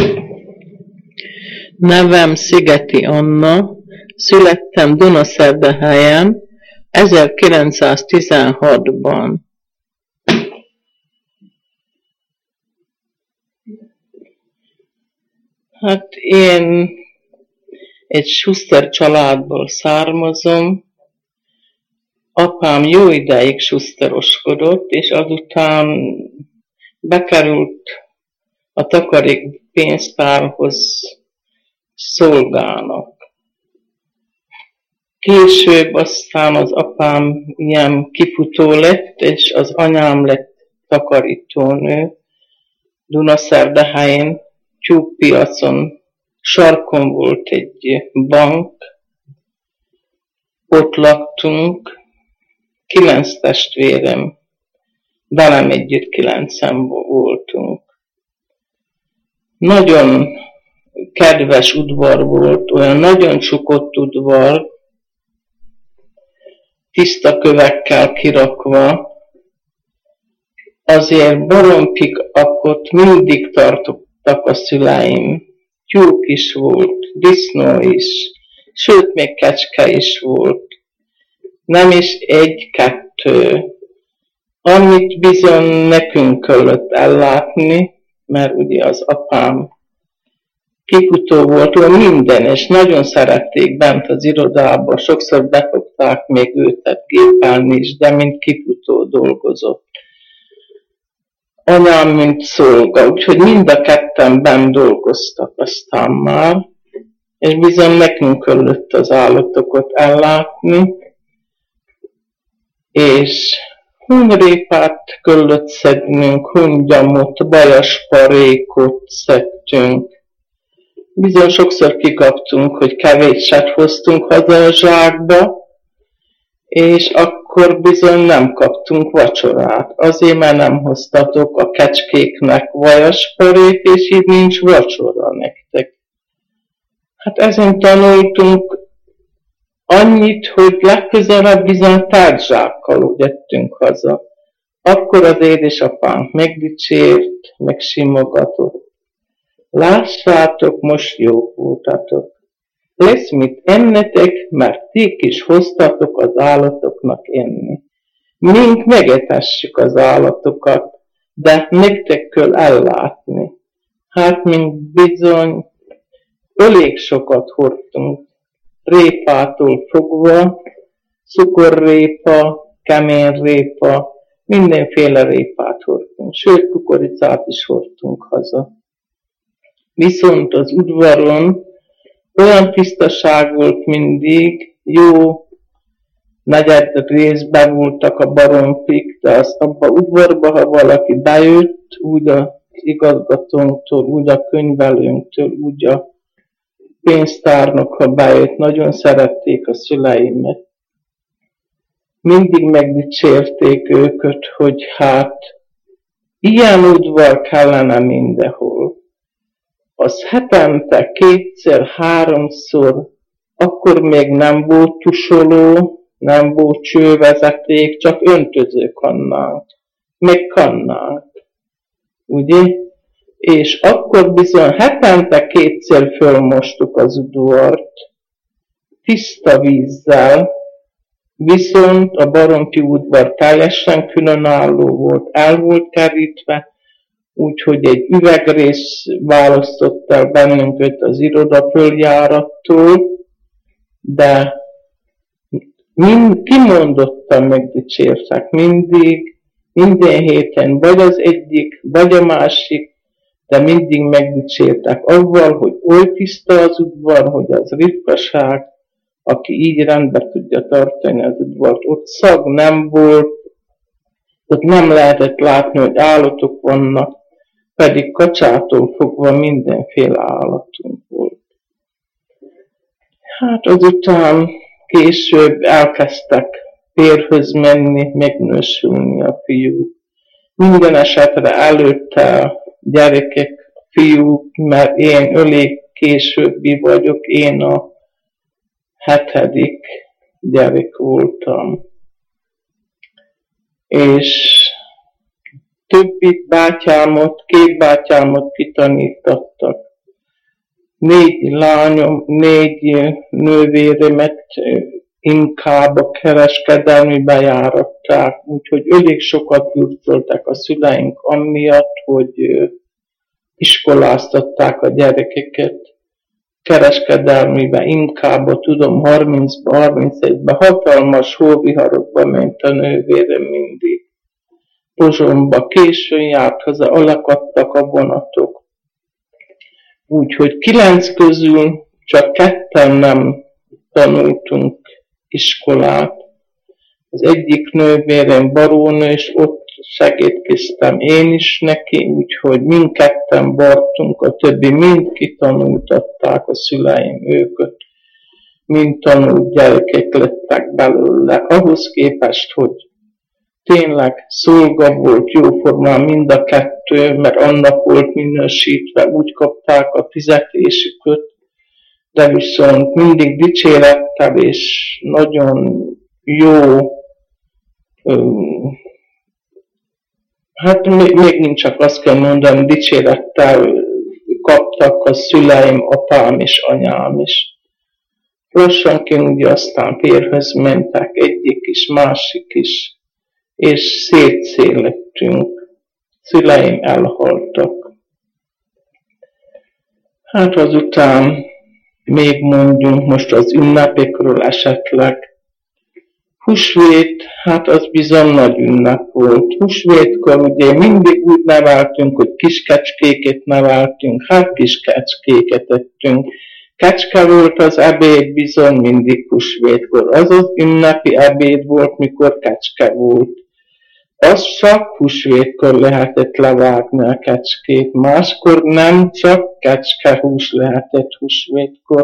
Nevem Szigeti Anna, születtem Dunaszerdahelyen 1916-ban. Hát én egy Schuster családból származom. Apám jó ideig schusteroskodott, és azután bekerült a takarékpénztárhoz szolgának. Később aztán az apám ilyen kifutó lett, és az anyám lett takarítónő Dunaszerdahelyen, tyúkpiacon, sarkon volt egy bank, ott laktunk, 9 testvérem, velem együtt 9-en voltunk. Nagyon kedves udvar volt, olyan nagyon csukott udvar, tiszta kövekkel kirakva, azért baromfikakot mindig tartottak a szüleim. Tyúk is volt, disznó is, sőt még kecske is volt. Nem is 1-2, amit bizony nekünk kellett ellátni, mert ugye az apám kifutó volt, minden, és nagyon szerették bent az irodában, sokszor befogták még őt gépelni is, de mint kifutó dolgozott. Anyám, mint szolga, úgyhogy mind a ketten benn dolgoztak aztán már, és bizony nekünk kellett az állatokat ellátni, és hunyrépát kellett szednünk, hungyamot, bajasparékot szedtünk. Bizony sokszor kikaptunk, hogy kevéset hoztunk haza a zsákba, és akkor bizony nem kaptunk vacsorát. Azért, mert nem hoztatok a kecskéknek vajasparét, és így nincs vacsora nektek. Hát ezen tanultunk annyit, hogy legközelebb bizony tárgyzsákkal úgy jöttünk haza. Akkor az édesapánk megdicsért, megsimogatott. Lássátok, most jók voltatok. Lesz mit ennetek, mert ti is hoztatok az állatoknak enni. Mink megetessük az állatokat, de nektek kell ellátni. Hát mink bizony elég sokat hordtunk, répától fogva, cukorrépa, keményrépa, mindenféle répát hordtunk, sőt kukoricát is hordtunk haza. Viszont az udvaron olyan tisztaság volt mindig, jó negyed részben voltak a baromfik, de azt abba udvarba, ha valaki bejött, úgy az igazgatónktól, úgy a könyvelőnktől, úgy a pénztárnok, ha bejött, nagyon szerették a szüleimet. Mindig megdicsérték őket, hogy hát ilyen udvar kellene mindenhol. Az hetente 2-3-szor, akkor még nem volt tusoló, nem volt csővezeték, csak öntözőkannánk, meg kannánk, ugye? És akkor bizony hetente 2-szer fölmostuk az udvart, tiszta vízzel, viszont a baromfi udvar teljesen különálló volt, el volt kerítve, úgyhogy egy üvegrész választott el bennünket az iroda följárattól, de kimondottan megdicsértek mindig, minden héten vagy az egyik, vagy a másik, de mindig megdicsértek avval, hogy oly tiszta az udvar, hogy az ritkaság, aki így rendbe tudja tartani az udvart. Ott szag nem volt, ott nem lehetett látni, hogy állatok vannak, pedig kacsától fogva mindenféle állatunk volt. Hát azután később elkezdtek férjhöz menni, megnősülni a fiúk. Minden esetre előtte gyerekek, fiúk, mert én elég későbbi vagyok, én a 7. gyerek voltam. És többi bátyámot, 2 bátyámot kitanítottak 4 lányom, 4 nővéremet inkább a kereskedelmibe járatták, úgyhogy elég sokat küzdöltek a szüleink amiatt, hogy iskoláztatták a gyerekeket kereskedelmibe, inkább tudom, 30-ba, 31-be hatalmas hóviharokba ment a nővérem mindig. Pozsonyba későn járt haza, alakadtak a vonatok. Úgyhogy 9 közül csak 2 nem tanultunk iskolát. Az egyik nővérem barónő, és ott segítkeztem én is neki, úgyhogy mindketten bartunk, a többi mind kitanultatták a szüleim őket. Mind tanult gyerekek lettek belőle. Ahhoz képest, hogy tényleg szolga volt jóformán mind a 2, mert annak volt minősítve, úgy kapták a fizetésüket, de viszont mindig dicsérettel és nagyon jó, hát még nincs csak azt kell mondani, dicsérettel kaptak a szüleim, apám és anyám is. Lassanként ugye aztán férjhez mentek, egyik is, másik is, és szétszélettünk. Szüleim elhaltak. Hát azután még mondjunk most az ünnepekről esetleg. Húsvét, hát az bizony nagy ünnep volt. Húsvétkor ugye mindig úgy neveltünk, hogy kiskecskéket neveltünk, hát kiskecskéket ettünk. Kecske volt az ebéd bizony mindig húsvétkor. Az az ünnepi ebéd volt, mikor kecske volt. Az csak húsvétkor lehetett levágni a kecskét, máskor nem, csak kecskehús lehetett húsvétkor.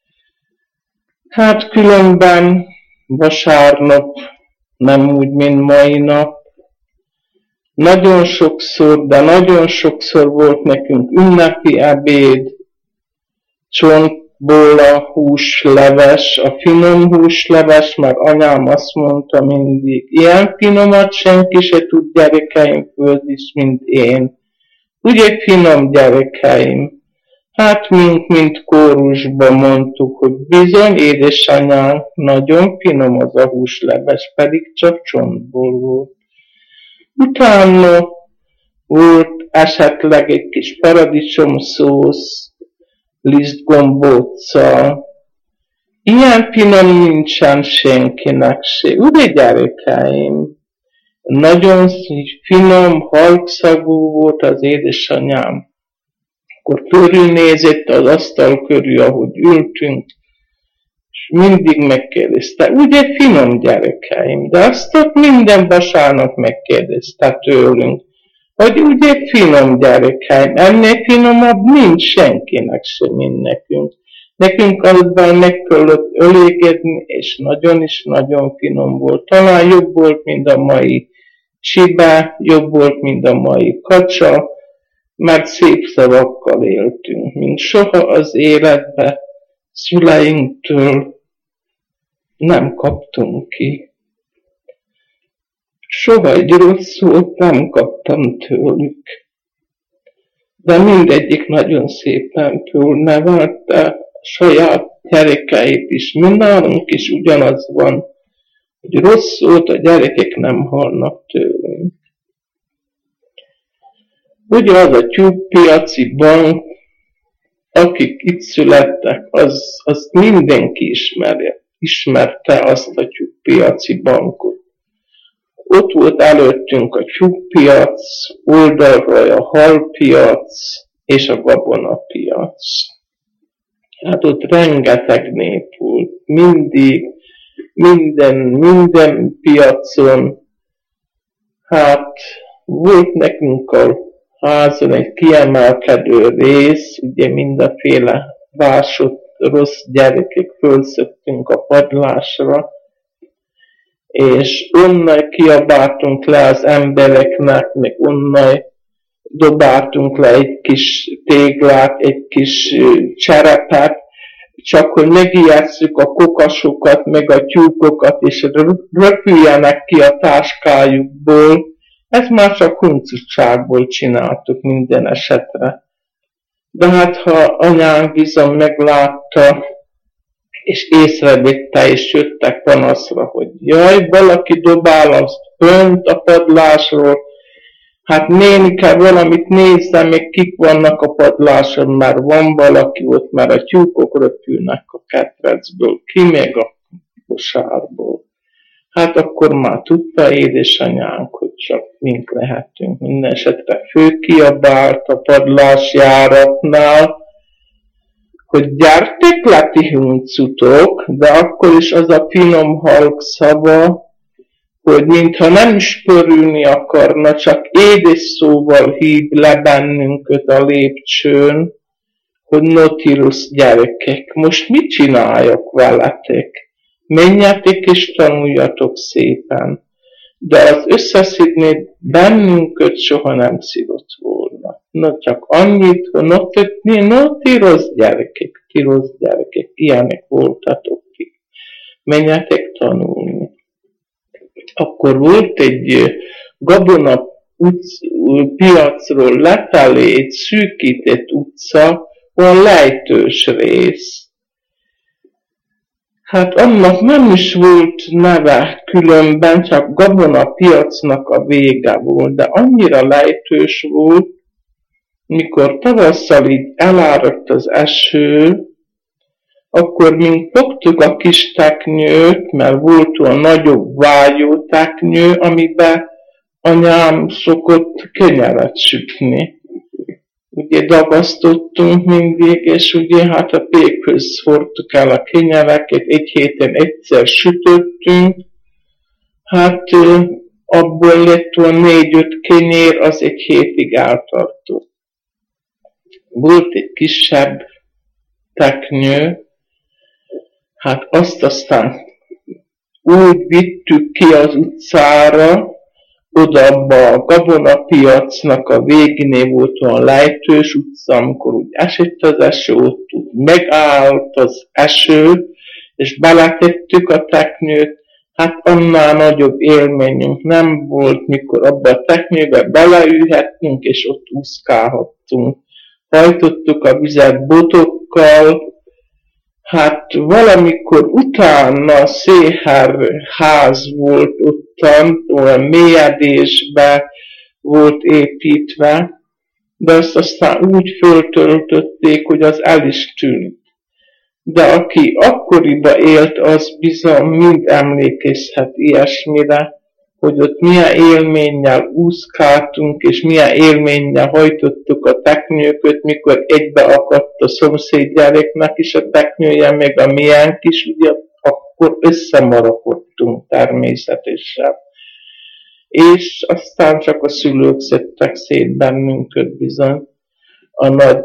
Hát különben vasárnap nem úgy, mint mai nap. Nagyon sokszor, de nagyon sokszor volt nekünk ünnepi ebéd, csontból a húsleves, a finom húsleves, mert anyám azt mondta mindig, ilyen finomat senki se tud gyerekeim főzni, mint én. Ugye finom gyerekeim? Hát mint kórusban mondtuk, hogy bizony édesanyánk, nagyon finom az a húsleves, pedig csak csontból volt. Utána volt esetleg egy kis paradicsomszósz, lisztgombóccal. Ilyen finom nincsen senkinek se. Ugye gyerekeim? Nagyon finom, halkszagú volt az édesanyám. Akkor körülnézett az asztal körül, ahogy ültünk, és mindig megkérdezte, ugye finom gyerekeim? De azt ott minden vasárnap megkérdezte tőlünk, hogy ugye finom gyerekeim, ennél finomabb nincs senkinek sem, mint nekünk. Nekünk azban meg kellett ölégedni, és nagyon is nagyon finom volt. Talán jobb volt, mint a mai csibe, jobb volt, mint a mai kacsa, mert szép szavakkal éltünk, mint soha az életbe szüleinktől nem kaptunk ki. Soha egy rossz szót nem kaptam tőlük, de mindegyik nagyon szépen fölnevelte saját gyerekeit is. Mindnálunk is ugyanaz van, hogy rossz szót a gyerekek nem hallnak tőlünk. Ugye az a tyúkpiaci bank, akik itt születtek, azt mindenki ismerte azt a tyúkpiaci bankot. Ott volt előttünk a tyúkpiac, oldalra a halpiac és a gabonapiac. Hát ott rengeteg nép volt, mindig, minden piacon. Hát volt nekünk a házon egy kiemelkedő rész, ugye mindenféle vásott rossz gyerekek fölszöktünk a padlásra, és onnan kiabáltunk le az embereknek, meg onnan dobáltunk le egy kis téglát, egy kis cserepet, csak hogy megijesszük a kokasokat, meg a tyúkokat, és röpüljenek ki a táskájukból. Ezt már csak huncutságból csináltuk minden esetre. De hát ha anyánk bizony meglátta, és észrevette, és jöttek panaszra, hogy jaj, valaki dobál azt fönt a padlásról, hát nénike, valamit nézzem, még kik vannak a padláson, már van valaki ott, már a tyúkok röpülnek a ketrecből, ki még a kosárból. Hát akkor már tudta édesanyánk, hogy csak mink lehetünk. Minden esetre főkiabált a padlásjáratnál, hogy gyertek le ti huncutok, de akkor is az a finom halk szava, hogy mintha nem is pörülni akarna, csak édes szóval hív le bennünket a lépcsőn, hogy Nautilus gyerekek, most mit csináljak veletek? Menjetek és tanuljatok szépen. De az összeszedni bennünket soha nem szívott volna. Na csak annyit, hogy ti rossz gyerekek, ilyenek voltatok ti. Menjetek tanulni. Akkor volt egy gabona piacról lefelé egy szűkített utca, olyan lejtős rész. Hát annak nem is volt neve különben, csak gabona piacnak a vége volt, de annyira lejtős volt, mikor tavasszal így elárott az eső, akkor mink fogtuk a kis teknyőt, mert volt olyan nagyobb vágyó teknyő, amiben anyám szokott kenyeret sütni. Ugye dagasztottunk mindig, és ugye hát a pékhöz hordtuk el a kenyereket, egy héten egyszer sütöttünk, hát abból lett olyan 4-5 kenyér, az egy hétig eltartott. Volt egy kisebb teknyő, hát azt aztán úgy vittük ki az utcára, oda abba a gabonapiacnak a végénél volt olyan lejtős utca, amikor úgy esett az eső, ott megállt az eső, és beletettük a teknyőt, hát annál nagyobb élményünk nem volt, mikor abba a teknyőbe beleülhettünk, és ott úszkálhattunk. Hajtottuk a vizet botokkal, hát valamikor utána székház volt ottan, olyan mélyedésbe volt építve, de azt aztán úgy föltöltötték, hogy az el is tűnt. De aki akkoriban élt, az bizony mind emlékezhet ilyesmire, hogy ott milyen élménnyel úszkáltunk, és milyen élménnyel hajtottuk a teknyőköt, mikor egybe akadt a szomszéd gyereknek is a teknyője, meg a miénk is, ugye akkor összemarakodtunk természetesen. És aztán csak a szülők szedtek szét bennünket bizony a nagy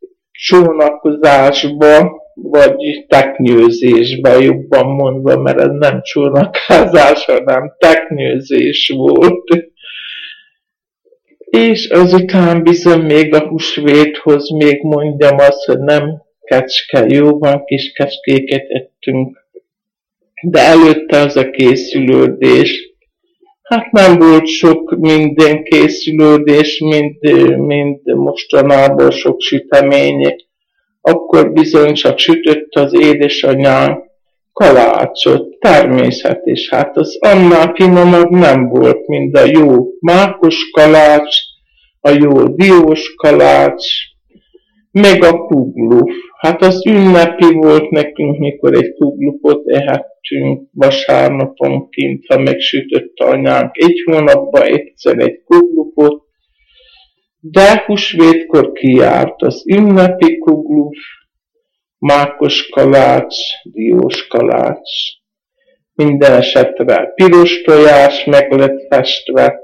csónakozásba, vagy teknyőzésbe, jobban mondva, mert ez nem csónakázás, hanem teknyőzés volt. És azután bizony még a húsvéthoz még mondjam azt, hogy nem kecske, jó van, kis kecskéket ettünk. De előtte az a készülődés, hát nem volt sok minden készülődés, mint mostanában sok sütemények. Akkor bizony csak sütött az édesanyám kalácsot, természetes. Hát az annál finomabb nem volt, mint a jó mákos kalács, a jó diós kalács, meg a kugluf. Hát az ünnepi volt nekünk, mikor egy kuglufot ehettünk vasárnaponként, ha megsütötte anyánk egy hónapban egyszer egy kuglufot, de húsvétkor kijárt az ünnepi kugluf, mákos kalács, diós kalács. Minden esetre piros tojás meg lett festve.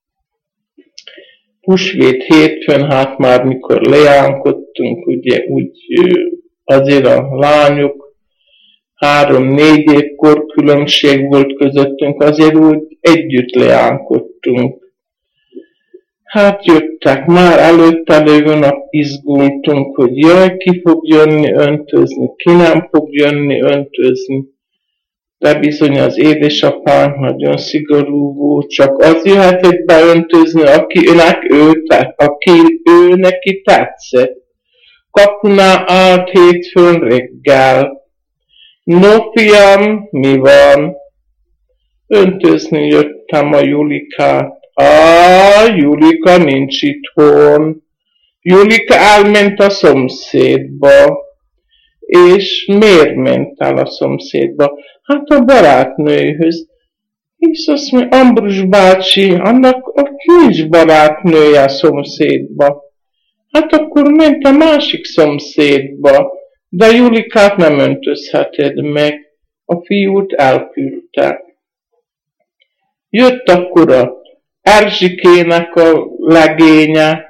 Húsvét hétfőn, hát már mikor leánkodtunk, ugye úgy azért a lányok 3-4 évkor különbség volt közöttünk, azért úgy együtt leánkodtunk. Hát jöttek, már előtte lévő nap izgultunk, hogy jaj, ki fog jönni öntözni, ki nem fog jönni öntözni. De bizony az édesapánk nagyon szigorú volt, csak az jöhetett be öntözni, aki neki tetszett. kapunál állt hétfőn reggel. No, fiam, mi van? Öntözni jöttem a Julikát. Julika nincs itthon. Julika elment a szomszédba. És miért ment el a szomszédba? Hát a barátnőhöz. És azt mondja, Ambrus bácsi, annak ott nincs barátnője a szomszédba. Hát akkor ment a másik szomszédba, de Julikát nem öntözheted meg. A fiút elküldte. Jött akkor a Erzsikének a legénye,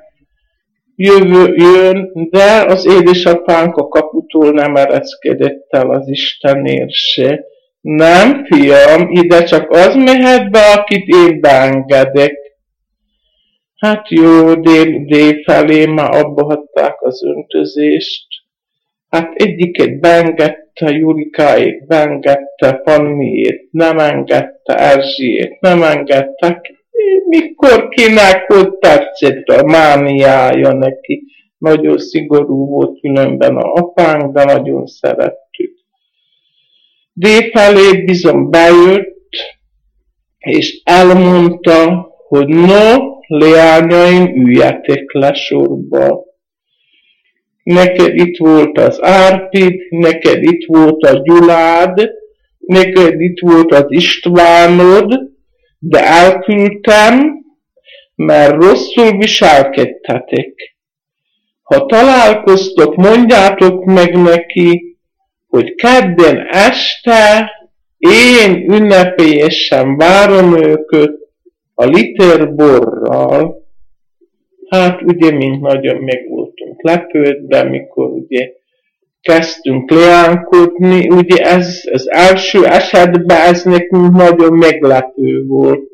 jön, de az édesapánk a kaputól nem ereszkedett el az Istenért se. Nem, fiam, ide csak az mehet be, akit én beengedek. Hát jó, dél felé már abba hagyták az öntözést. Hát egyiket beengedte, Julikáét beengedte, Panniét nem engedte, Erzsiét nem engedte. Mikor kinek hogy tetszett a mániája neki. Nagyon szigorú volt különben a apánk, de nagyon szerettük. Délfelé bizony bejött, és elmondta, hogy no, leányaim, üljetek le sorba. Neked itt volt az Árpid, neked itt volt a Gyulád, neked itt volt az Istvánod, de elküldtem, mert rosszul viselkedtetek. Ha találkoztok, mondjátok meg neki, hogy kedden este én ünnepélyesen várom őket a liter borral. Hát ugye mind nagyon meg voltunk lepődve, mikor ugye kezdtünk leánkodni, ugye ez az első esetben ez nekünk nagyon meglepő volt.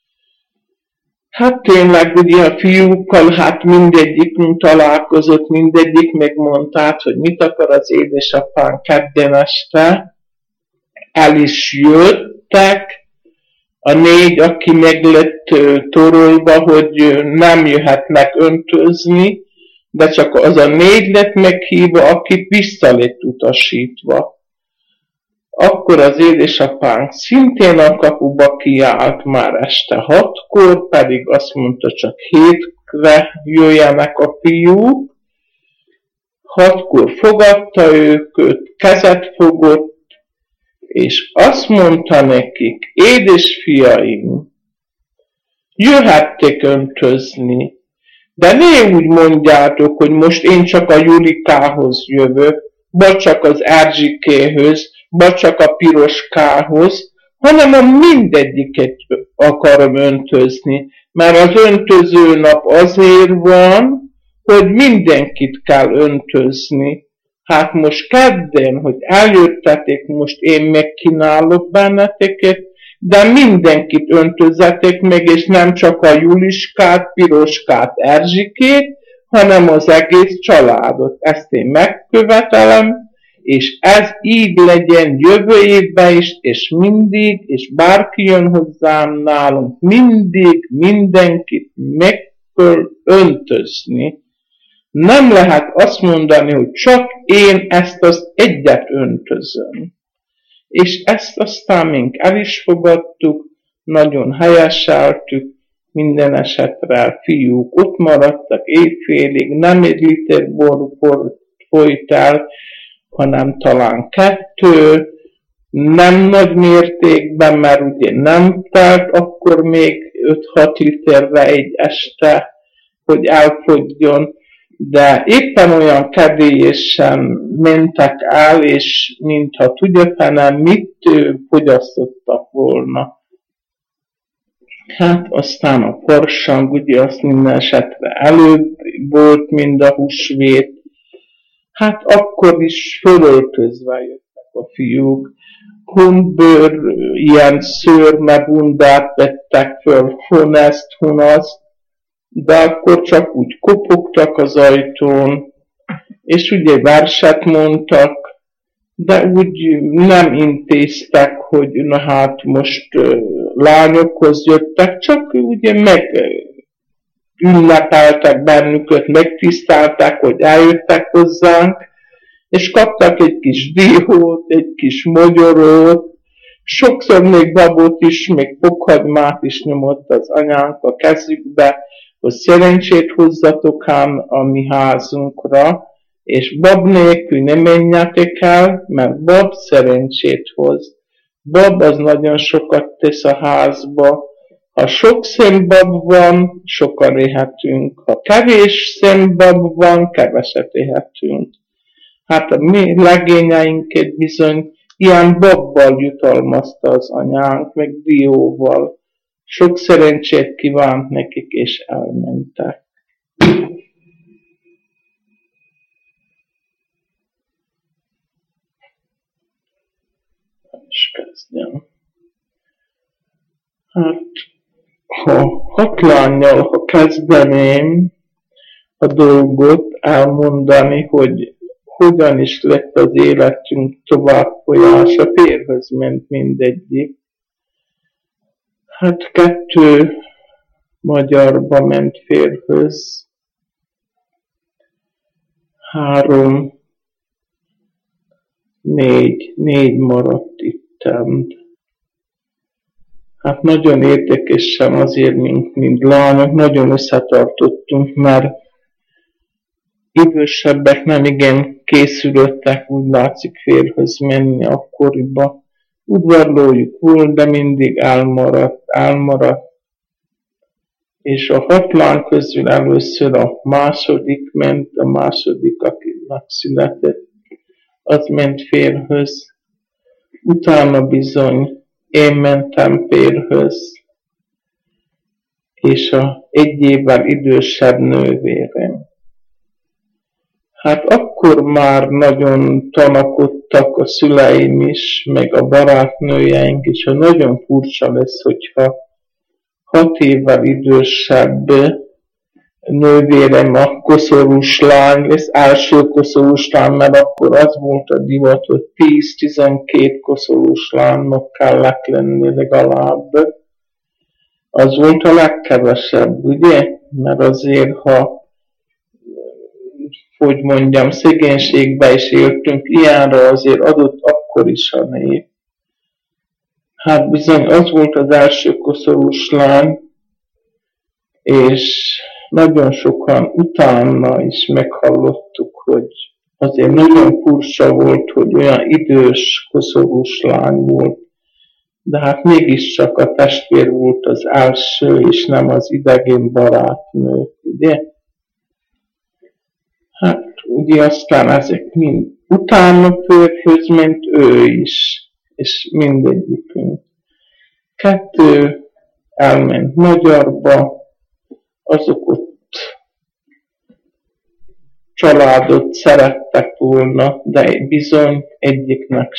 Hát tényleg ugye a fiúkkal, hát mindegyikünk találkozott, mindegyik megmondta, hogy mit akar az édesapán kedden este. El is jöttek, a 4, aki meg lett torolva, hogy nem jöhetnek öntözni, de csak az a 4 lett meghívva, akit vissza lett utasítva. Akkor az édesapánk szintén a kapuba kiállt már este 6-kor, pedig azt mondta, csak 7-re jöjjenek a fiúk. 6-kor fogadta őket, kezet fogott, és azt mondta nekik, édesfiaim, jöhettek öntözni, de ne úgy mondjátok, hogy most én csak a Julikához jövök, vagy csak az Erzsikéhöz, vagy csak a Piroskához, hanem a mindegyiket akarom öntözni, mert az öntöző nap azért van, hogy mindenkit kell öntözni. Hát most kedden, hogy eljöttetek, most én megkínálok benneteket, de mindenkit öntözzetek meg, és nem csak a Juliskát, Piroskát, Erzsikét, hanem az egész családot. Ezt én megkövetelem, és ez így legyen jövő évben is, és mindig, és bárki jön hozzám nálunk, mindig mindenkit meg kell öntözni. Nem lehet azt mondani, hogy csak én ezt az egyet öntözöm. És ezt aztán mink el is fogadtuk, nagyon helyeseltük, minden esetre a fiúk ott maradtak éjfélig, nem 1 liter bor folyt el, hanem talán 2, nem nagy mértékben, mert ugye nem telt akkor még 5-6 literre egy este, hogy elfogyjon, de éppen olyan kedélyesen mentek el, és mintha tudja mit fogyasztottak volna. Hát aztán a farsang, ugye azt minden esetre előbb volt, mint a húsvét. Hát akkor is fölöltözve jöttek a fiúk. Hundbőr, ilyen szőrmebundát vettek föl, honest, de akkor csak úgy kopogtak az ajtón, és ugye verset mondtak, de úgy nem intéztek, hogy na hát most lányokhoz jöttek, csak ugye ünnepeltek bennünket, megtiszteltek, hogy eljöttek hozzánk, és kaptak egy kis diót, egy kis mogyorót, sokszor még babot is, még fokhagymát is nyomott az anyánk a kezükbe, hogy szerencsét hozzatok ám a mi házunkra, és bab nélkül nem menjetek el, mert bab szerencsét hoz. Bab az nagyon sokat tesz a házba. Ha sok szembab van, sokan éhetünk. Ha kevés szembab van, keveset éhetünk. Hát a mi legényeinket bizony ilyen babbal jutalmazta az anyánk, meg dióval. Sok szerencsét kívánt nekik, és elmentek. És kezdjem. Hát, ha hatlánnyal, ha kezdeném a dolgot elmondani, hogy hogyan is lett az életünk továbbfolyása, férjhöz ment mindegyik. Hát 2 magyarba ment férjhöz, 3, 4 maradt itten. Hát nagyon érdekesen azért, mint lányok, nagyon összetartottunk, mert idősebbek nem igen készülöttek, úgy látszik férjhöz menni akkoriban. Udvarlójuk volt, de mindig elmaradt. És a 6 lány közül először a második ment, a második, akinek született, az ment férjhöz. Utána bizony én mentem férjhöz, és a 1 évvel idősebb nővérem. Hát akkor már nagyon tanakodtak a szüleim is, meg a barátnőjeink is, hogy nagyon furcsa lesz, hogyha 6 évvel idősebb nővérem a koszorús lány lesz, első koszorús lány, mert akkor az volt a divat, hogy 10-12 koszorús lánynak kellett lenni legalább. Az volt a legkevesebb, ugye? Mert azért, ha hogy mondjam, szegénységbe is éltünk, ilyenre azért adott akkor is a nép. Hát bizony az volt az első koszorús lány, és nagyon sokan utána is meghallottuk, hogy azért nagyon furcsa volt, hogy olyan idős koszorús lány volt, de hát mégiscsak a testvér volt az első, és nem az idegen barátnő, ugye? Hát ugye aztán ezek mind utána férjhöz ment ő is, és mindegyikünk. 2 elment Magyarba, azok ott családot szerettek volna, de bizony egyiknek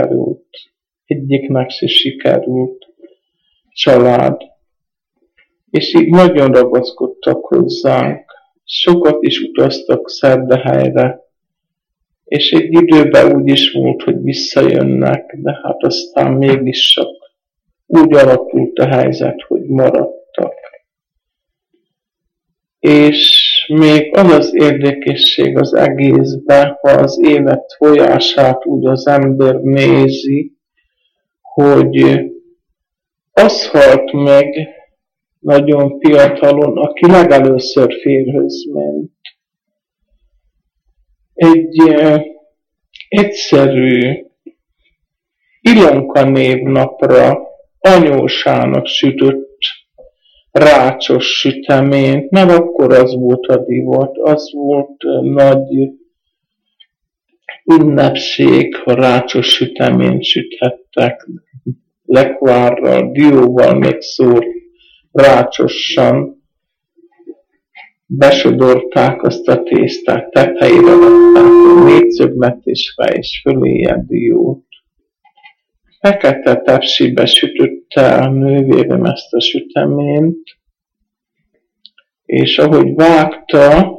se sikerült család. És így nagyon ragaszkodtak hozzánk. Sokat is utaztak Szerdehelyre, és egy időben úgy is volt, hogy visszajönnek, de hát aztán mégis csak úgy alakult a helyzet, hogy maradtak. És még az az érdekesség az egészben, ha az élet folyását úgy az ember nézi, hogy az halt meg nagyon fiatalon, aki legelőször férjhöz ment. Egy egyszerű Ilonka névnapra anyósának sütött rácsos süteményt, mert akkor az volt a divat, az volt nagy ünnepség, ha rácsos süteményt süthettek, lekvárral, dióval megszórt rácsosan, besodorták azt a tésztát, tetejére rakták a négyszögletésre és föléje diót. Fekete tepsibe sütötte a nővérem ezt a süteményt, és ahogy vágta,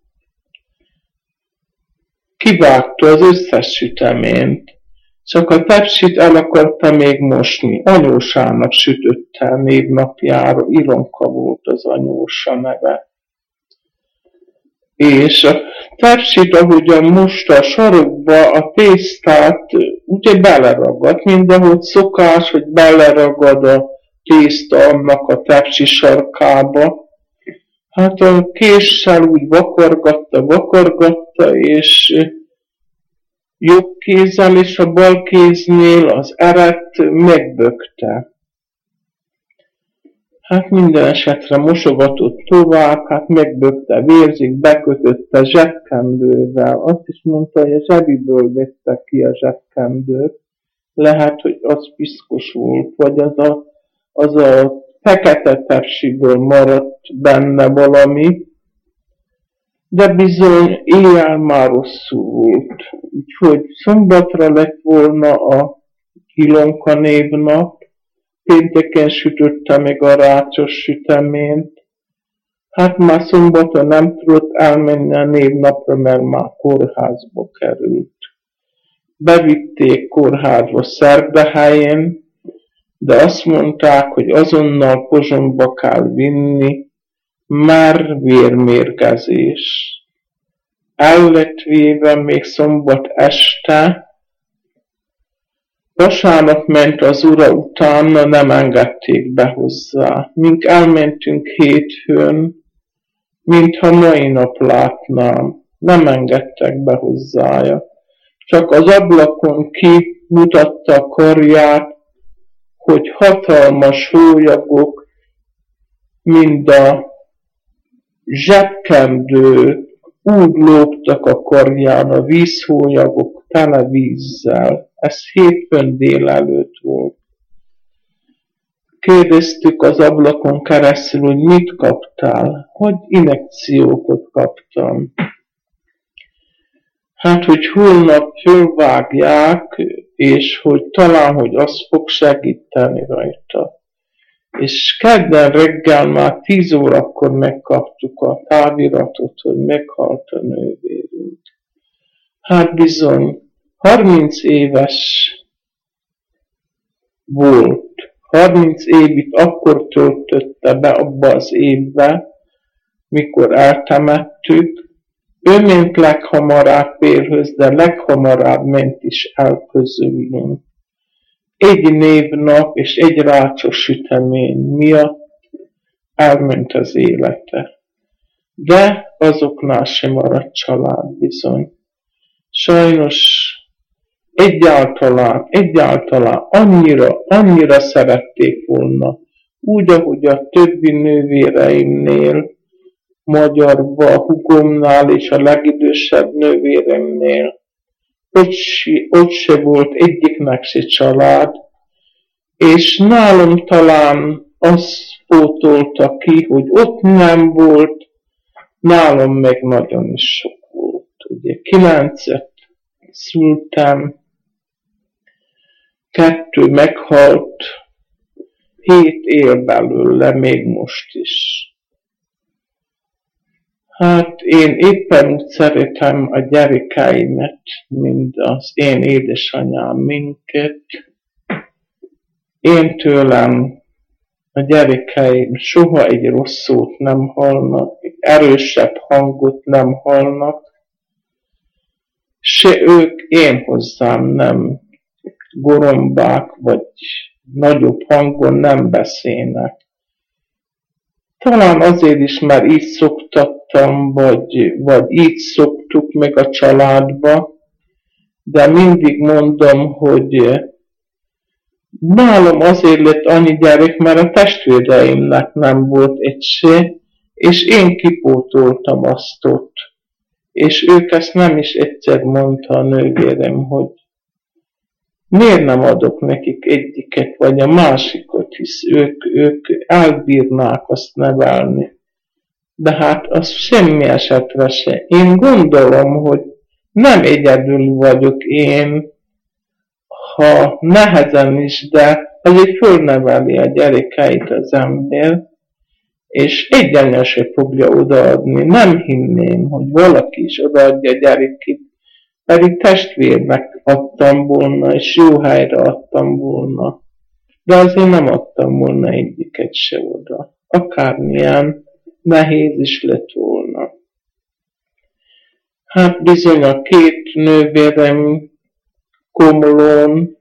kivágta az összes süteményt, csak a tepsit el akarta még mosni. Anyósának sütötte névnapjára, Ilonka volt az anyósa neve. És a tepsit, ahogyan most a sarokba a tésztát ugye beleragad, mindahogy szokás, hogy beleragad a tészta annak a tepsi sarkába. Hát a késsel úgy vakargatta, és jobb kézzel és a bal kéznél az eret megbökte. Hát minden esetre mosogatott tovább, hát megbökte, vérzik, bekötötte zsebkendővel. Azt is mondta, hogy a zsebiből vette ki a zsebkendőt. Lehet, hogy az piszkos volt, vagy az a fekete tepsiből maradt benne valami. De bizony éjjel már rosszul volt. Úgyhogy szombatra lett volna a Ilonka névnap, pénteken sütötte meg a rácsos süteményt. Hát már szombaton nem tudott elmenni a névnapra, mert már kórházba került. Bevitték kórházba Szerdahelyén, de azt mondták, hogy azonnal Pozsonyba kell vinni, már vérmérgezés. El lett véve még szombat este, vasárnap ment az ura utána, nem engedték be hozzá. Mink elmentünk hétfőn, mintha mai nap látnám, nem engedtek be hozzája. Csak az ablakon kimutatta a karját, hogy hatalmas hólyagok, mind a zsebkendő úgy lógtak a karján, a vízhólyagok tele vízzel. Ez hétfőn délelőtt volt. Kérdeztük az ablakon keresztül, hogy mit kaptál? Hogy injekciókat kaptam. Hát, hogy holnap fölvágják, és hogy talán, hogy az fog segíteni rajta. És kedden reggel már 10 órakor megkaptuk a táviratot, hogy meghalt a nővérünk. Hát bizony, 30 éves volt. 30 évit akkor töltötte be abba az évbe, mikor eltemettük. Ő ment leghamarabb férhöz, de leghamarabb ment is el közülünk. Egy névnap és egy rácsos sütemény miatt elment az élete. De azoknál sem maradt család bizony. Sajnos egyáltalán annyira szerették volna, úgy, ahogy a többi nővéreimnél, magyarba, a hugomnál és a legidősebb nővéremnél, ott se volt egyiknek se család, és nálam talán azt pótolta ki, hogy ott nem volt, nálam meg nagyon is sok volt. Ugye 9-et szültem, 2 meghalt, 7 él belőle, még most is. Hát én éppen úgy szeretem a gyerekeimet, mint az én édesanyám minket. Én tőlem a gyerekeim soha egy rossz szót nem hallnak, egy erősebb hangot nem hallnak, se ők én hozzám nem gorombák, vagy nagyobb hangon nem beszélnek. Talán azért is, mert így szoktattam, vagy így szoktuk meg a családba, de mindig mondom, hogy nálam azért lett annyi gyerek, mert a testvéreimnek nem volt egy se, és én kipótoltam azt ott. És ők ezt nem is egyszer mondta a nővérem, hogy miért nem adok nekik egyiket, vagy a másikat, hisz ők elbírnák azt nevelni. De hát az semmi esetre se. Én gondolom, hogy nem egyedül vagyok én, ha nehezen is, de azért fölneveli a gyerekeit az ember, és egy anya se fogja odaadni. Nem hinném, hogy valaki is odaadja a gyerekét, pedig testvérnek adtam volna, és jó helyre adtam volna. De azért nem adtam volna egyiket se oda. Akármilyen nehéz is lett volna. Hát bizony a két nővérem Komlón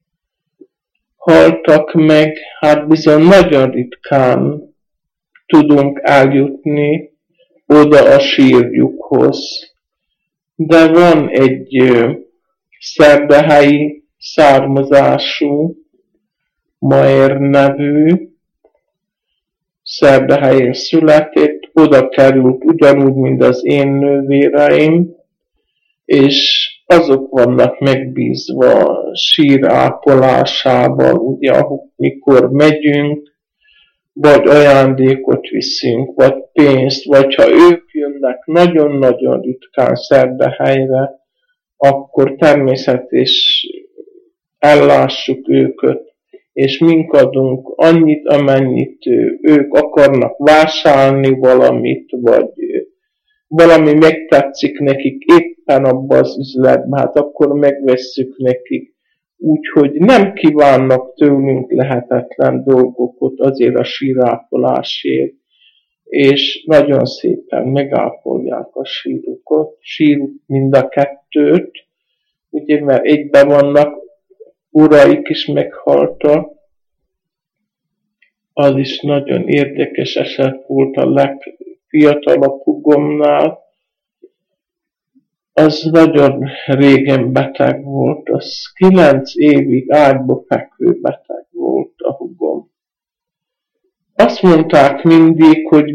haltak meg, hát bizony nagyon ritkán tudunk eljutni oda a sírjukhoz. De van egy szerdahelyi származású Maér nevű, Szerdahelyen született, oda került ugyanúgy, mint az én nővéreim, és azok vannak megbízva sírápolásával, ugye, mikor megyünk, vagy ajándékot viszünk, vagy pénzt, vagy ha ők jönnek nagyon-nagyon ritkán Szerdahelyre, akkor természetes ellássuk őket, és mink adunk annyit, amennyit ők akarnak vásárolni valamit, vagy valami megtetszik nekik éppen abban az üzletben, hát akkor megvesszük nekik. Úgyhogy nem kívánnak tőlünk lehetetlen dolgokat azért a sírápolásért, és nagyon szépen megápolják a sírukat, síruk mind a kettőt, ugye, mert egyben vannak, uraik is meghaltak. Az is nagyon érdekes eset volt a legfiatalabb húgomnál. Az nagyon régen beteg volt, az 9 évig ágyba fekvő beteg volt a húgom. Azt mondták mindig, hogy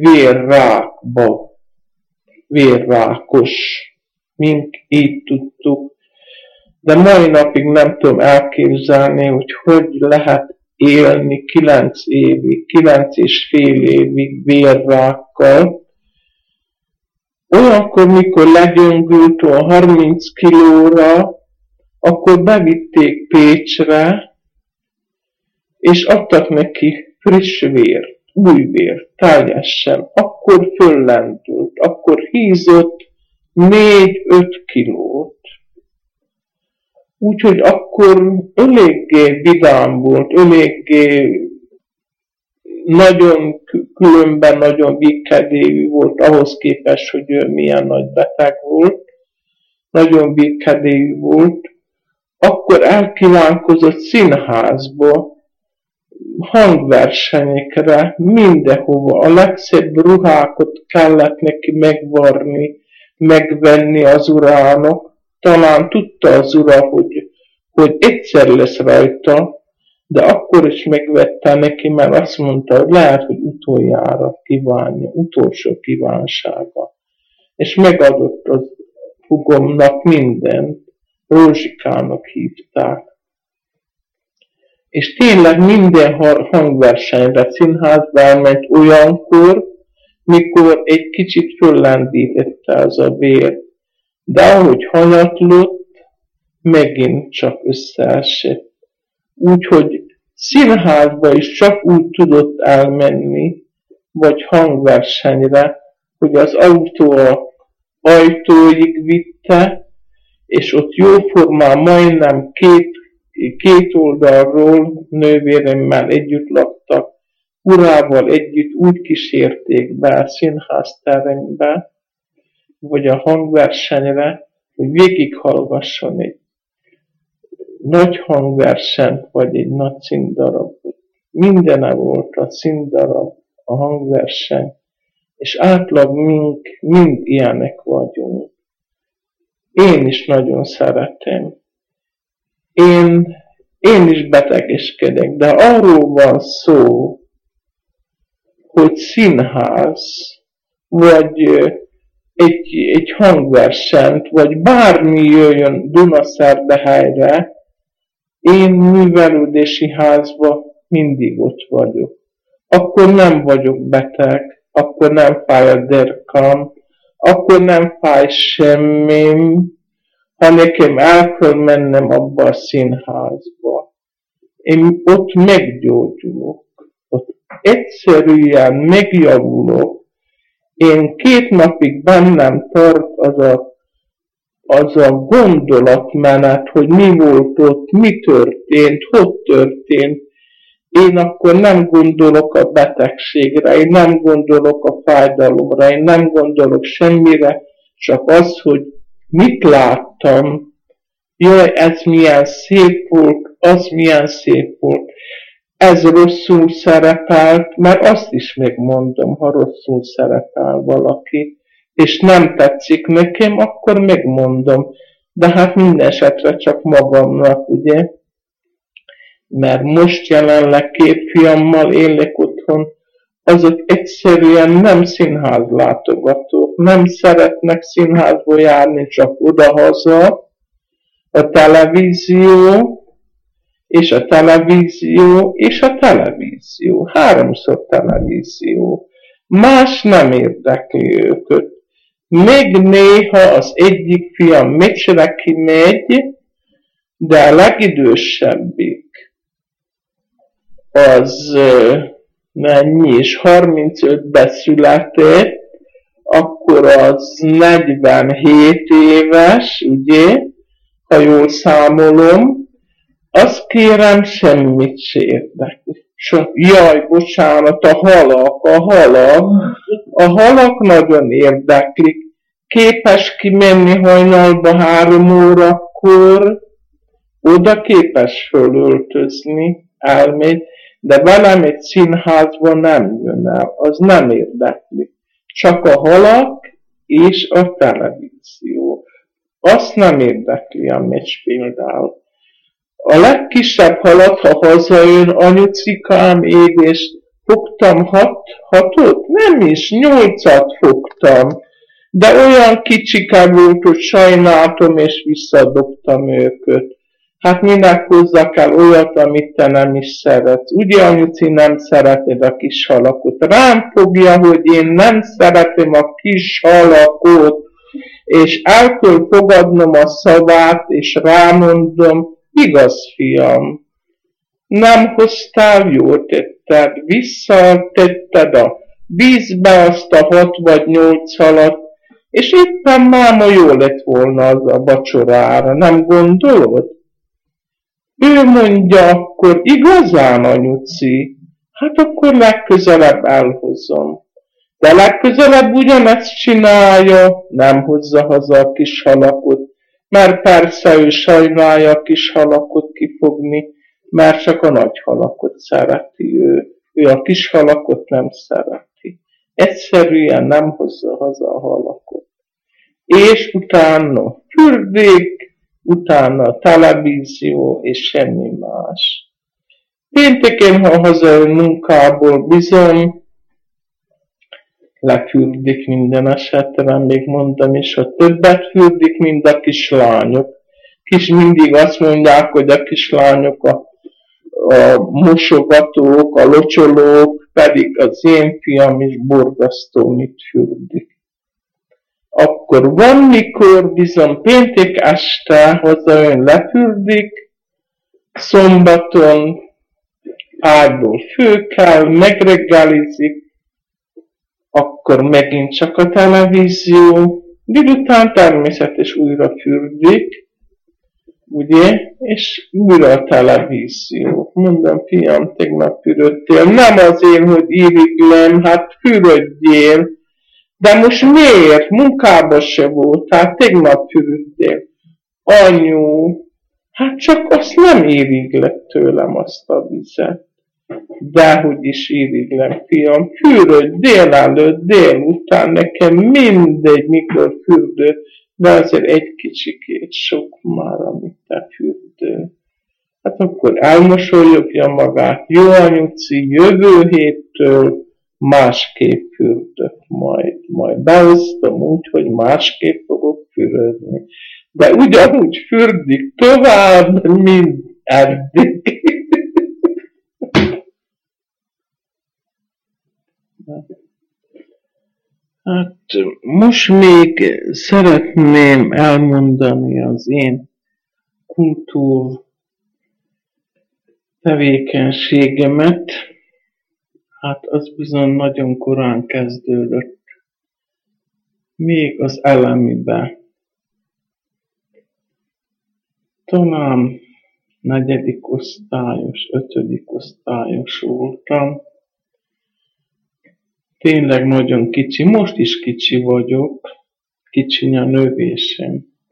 vérrákos, mink így tudtuk. De mai napig nem tudom elképzelni, hogy lehet élni 9 évig, 9 és fél évig vérrákkal. Olyankor, mikor legyöngült a 30 kilóra, akkor bevitték Pécsre, és adtak neki friss vért, új vért, teljesen. Akkor föllendült, akkor hízott 4-5 kilót. Úgyhogy akkor eléggé vidám volt, eléggé nagyon különben nagyon végkedélyű volt ahhoz képest, hogy ő milyen nagy beteg volt. Nagyon végkedélyű volt. Akkor elkívánkozott színházba, hangversenyekre, mindenhova. A legszebb ruhákat kellett neki megvarni, megvenni az urának. Talán tudta az ura, hogy egyszer lesz rajta, de akkor is megvette neki, mert azt mondta, hogy lehet, hogy utoljára kívánja, utolsó kívánsága. És megadott az húgomnak mindent, Rózsikának hívták. És tényleg minden hangversenyre, színházba elment olyankor, mikor egy kicsit föllendítette az a vér. De ahogy hanyatlott, megint csak összeesett. Úgyhogy színházba is csak úgy tudott elmenni, vagy hangversenyre, hogy az autó a ajtóig vitte, és ott jóformán majdnem két oldalról nővéremmel együtt laktak, urával együtt úgy kísérték be a színházterembe, vagy a hangversenyre, hogy végighallgasson egy nagy hangversenyt, vagy egy nagy színdarabot. Mindene volt a színdarab, a hangverseny, és átlag mind ilyenek vagyunk. Én is nagyon szeretem. Én is betegeskedek, de arról van szó, hogy színház, vagy egy hangversenyt, vagy bármi jöjjön Dunaszerdahelyre, én művelődési házba mindig ott vagyok. Akkor nem vagyok beteg, akkor nem fáj a derkam, akkor nem fáj semmim, ha nekem el kell mennem abba a színházba. Én ott meggyógyulok, ott egyszerűen megjavulok. Én 2 napig bennem tart az a gondolatmenet, hogy mi volt ott, mi történt, hogy történt. Én akkor nem gondolok a betegségre, én nem gondolok a fájdalomra, én nem gondolok semmire, csak az, hogy Mit láttam? Jaj, ez milyen szép volt, az milyen szép volt. Ez rosszul szerepelt, mert azt is megmondom, ha rosszul szerepel valaki, és nem tetszik nekem, akkor megmondom. De hát minden esetre csak magamnak, ugye? Mert most jelenleg 2 fiammal élek otthon, azok egyszerűen nem színházlátogatók, nem szeretnek színházba járni, csak oda-haza, a televízió, és a televízió, és a televízió. 3-szor televízió. Más nem érdekli őket. Még néha az egyik fiam meccsre kimegy, de a legidősebbik az mennyi is, 35-ben született, akkor az 47 éves, ugye, ha jól számolom, azt kérem, semmit se érdekli. Jaj, bocsánat, a halak nagyon érdeklik. Képes kimenni hajnalba 3 órakor, oda képes fölöltözni, elmegy, de velem egy színházba nem jön el, az nem érdekli. Csak a halak és a televízió. Azt nem érdekli a meccs például. A legkisebb halat, ha hazajön, anyucikám ég, és fogtam 6-ot? Nem is, 8-at fogtam. De olyan kicsike volt, hogy sajnáltam, és visszadobtam őket. Hát minek hozzak el olyat, amit te nem is szeretsz. Ugye, anyuci, nem szereted a kis halakot. Rám fogja, hogy én nem szeretem a kis halakot, és el kell fogadnom a szavát, és rámondom, igaz, fiam, nem hoztál, jól tetted, visszatetted a vízbe azt a 6 vagy 8 halat, és éppen máma jó lett volna az a vacsorára, nem gondolod? Ő mondja akkor, igazán, anyuci, hát akkor legközelebb elhozom. De legközelebb ugyanezt csinálja, nem hozza haza a kis halakot, mert persze ő sajnálja a kis halakot kifogni, mert csak a nagy halakot szereti ő. Ő a kis halakot nem szereti. Egyszerűen nem hozza haza a halakot. És utána fürdék, utána a televízió, és semmi más. Pénteken, ha hazajön munkából, bizony, lefürdik minden esetre, még mondom is, hogy többet fürdik, mint a kislányok. Mindig azt mondják, hogy a kislányok a mosogatók, a locsolók, pedig az én fiam is borzasztó mit fürdik. Akkor van, mikor bizony péntek este hazajön, lefürdik, szombaton ágyból fölkel, megreggelizik, akkor megint csak a televízió, délután természetes újra fürdik, ugye, és újra a televízió. Mondom, fiam, tegnap fürödtél, nem azért, hogy iriglem, hát fürödjél, de most miért? Munkában se volt, hát tegnap fürödtél. Anyu, hát csak azt nem iriglek tőlem azt a vizet. Dehogy is iriglem, fiam, fürödj délelőtt, délután, nekem mindegy, mikor fürdő, de azért egy kicsikét sok már, amit te fürdő. Hát akkor elmosolyogja magát, jó anyuci, jövő héttől másképp fürdök majd beosztom úgy, hogy másképp fogok fürödni. De ugyanúgy fürdik tovább, mint eddig. Hát most még szeretném elmondani az én kultúr tevékenységemet. Hát az bizony nagyon korán kezdődött. Még az elemibe. Talán 4. osztályos, 5. osztályos voltam. Tényleg nagyon kicsi, most is kicsi vagyok, kicsiny a növésem.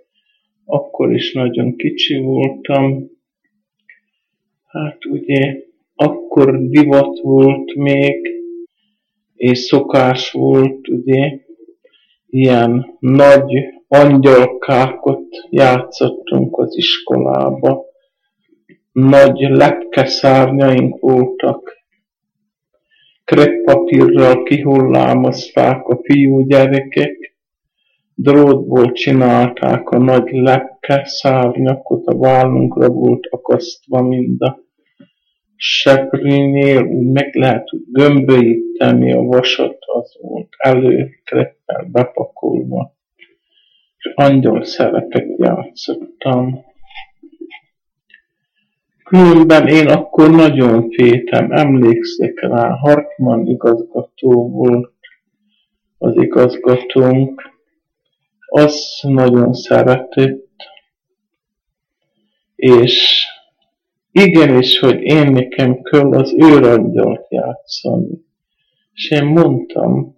akkor is nagyon kicsi voltam. Hát ugye, akkor divat volt még, és szokás volt, ugye, ilyen nagy angyalkákat játszottunk az iskolába. Nagy lepkeszárnyaink voltak. Kreppapírral kihullámozták a fiúgyerekek, drótból csinálták a nagy lepkeszárnyakat, a vállunkra volt akasztva mind a seprűnél, úgy meg lehet gömbölyíteni a vasat, az volt kreppel bepakolva, és angyal szerepet játszottam. Különben én akkor nagyon féltem, emlékszek rá, Hartmann igazgató volt az igazgatónk, az nagyon szeretett, és igenis, hogy én nekem kell az őrangyalt játszani. És én mondtam,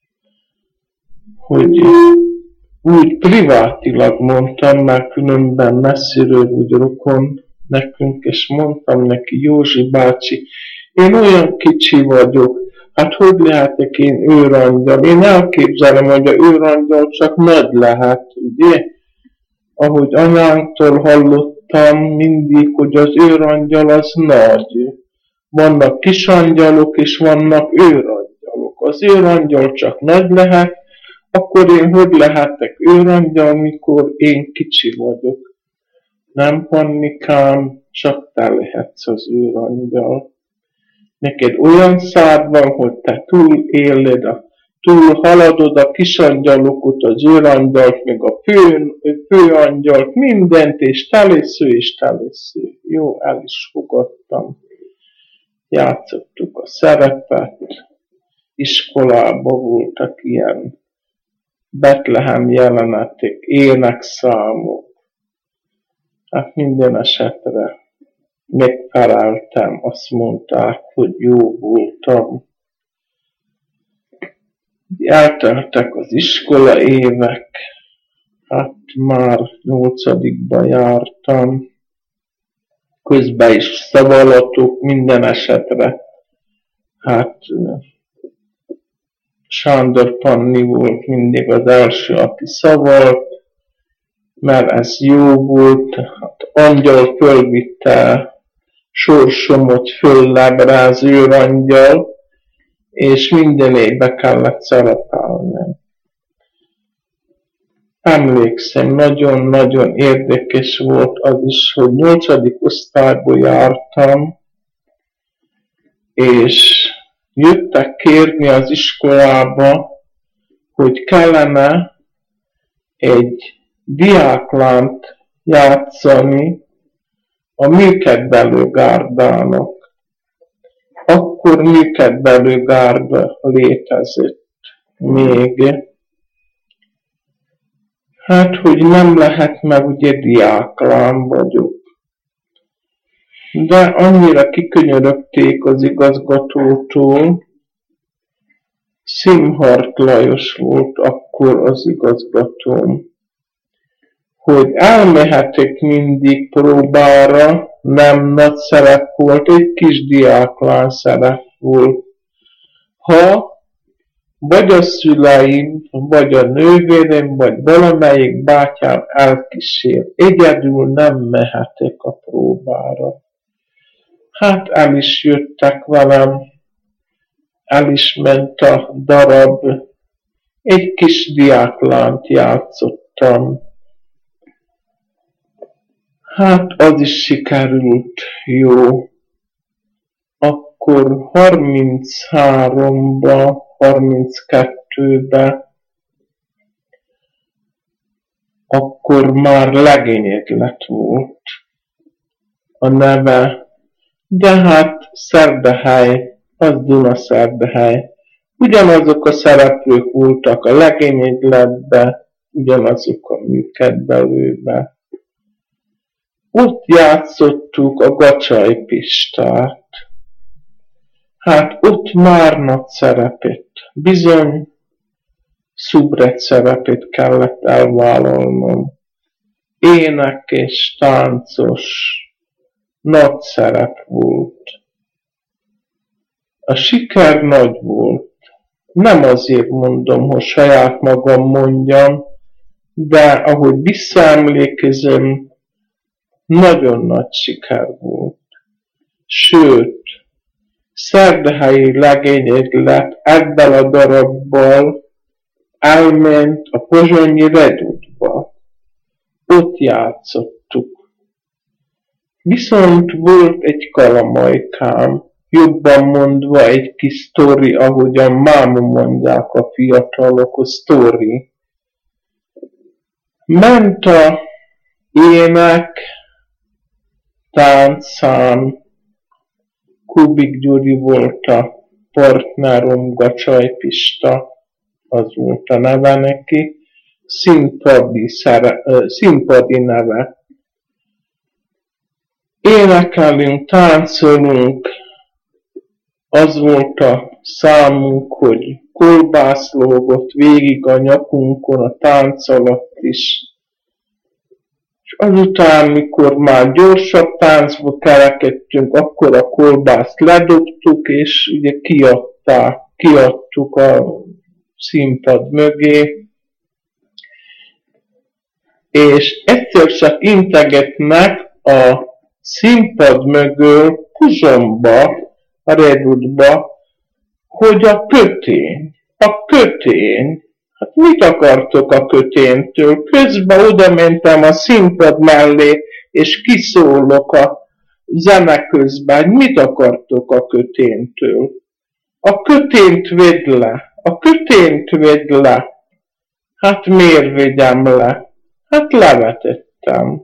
hogy úgy privátilag mondtam, mert különben messziről úgy rokon nekünk, és mondtam neki, Józsi bácsi, én olyan kicsi vagyok, hát hogy lehetek én őrangyal? Én elképzelem, hogy a őrangyal csak nagy lehet, ugye? Ahogy anyánktól hallottam mindig, hogy az őrangyal az nagy. Vannak kisangyalok, és vannak őrangyalok. Az őrangyal csak nagy lehet, akkor én hogy lehetek őrangyal, mikor én kicsi vagyok? Nem, Hannikám, csak te lehetsz az őrangyal. Neked olyan szád van, hogy te túl haladod a kisangyalokat, az őrangyalt, meg a főangyalt, mindent, és te lesz. Jó, el is fogadtam. Játszottuk a szerepet, iskolában voltak ilyen Betlehem jelenetek, énekszámok. Hát minden esetre megfeleltem, azt mondták, hogy jó voltam. Elteltek az iskola évek, hát már 8-ba jártam, közben is szavalatok, minden esetre. Hát Sándor Panni volt mindig az első, aki szavalt, mert ez jó volt, hát angyal fölvitte sorsomot föllebre az őrangyal, és minden évbe kellett szerepelni. Emlékszem, nagyon-nagyon érdekes volt az is, hogy 8. osztályba jártam, és jöttek kérni az iskolába, hogy kellene egy diáklánt játszani a műkedvelő gárdának. Akkor műkedvelő gárda létezett még. Hát, hogy nem lehet, mert ugye diáklán vagyok. De annyira kikönyörögték az igazgatótól, Szimhart Lajos volt akkor az igazgatóm, hogy elmehetek mindig próbára, nem nagy szerep volt, egy kis diáklán szerep volt. Ha vagy a szüleim, vagy a nővérem, vagy valamelyik bátyám elkísér, egyedül nem mehetek a próbára. Hát el is jöttek velem, el is ment a darab, egy kis diáklánt játszottam. Hát az is sikerült jó. Akkor 33-ba, 32-be, akkor már Legényeglet volt a neve, de hát Szerdehely, az Dunaszerdehely. Ugyanazok a szereplők voltak a Legényegletbe, ugyanazok a műkedvelőbe. Ott játszottuk a Gacsai Pistát. Hát ott már nagy szerepet, bizony szubret szerepet kellett elvállalnom. énekes, táncos, nagy szerep volt. A siker nagy volt. Nem azért mondom, hogy saját magam mondjam, de ahogy visszaemlékezem, nagyon nagy siker volt. Sőt, Szerdahelyi legényegylet ebben a darabbal elment a pozsonyi Redutba. Ott játszottuk. Viszont volt egy kalamajkám, jobban mondva egy kis sztori, ahogyan máma mondják a fiatalok, a sztori. Ment a ének, táncszám, Kubik Gyuri volt a partnerom, Gacsaj Pista, az volt a neve neki, színpadi neve. Énekelünk, táncolunk, az volt a számunk, hogy kolbász lógott végig a nyakunkon a tánc alatt is. És azután, mikor már gyorsabb táncba kerekedtünk, akkor a kolbászt ledobtuk, és ugye kiadtuk a színpad mögé. És egyszer csak integetnek a színpad mögül Pozsonyba, a Redutba, hogy a kötény. Hát mit akartok a köténtől? Közben oda mentem a színpad mellé, és kiszólok a zene közben, hogy mit akartok a köténtől? A kötént vedd le. Hát miért vegyem le? Hát levetettem.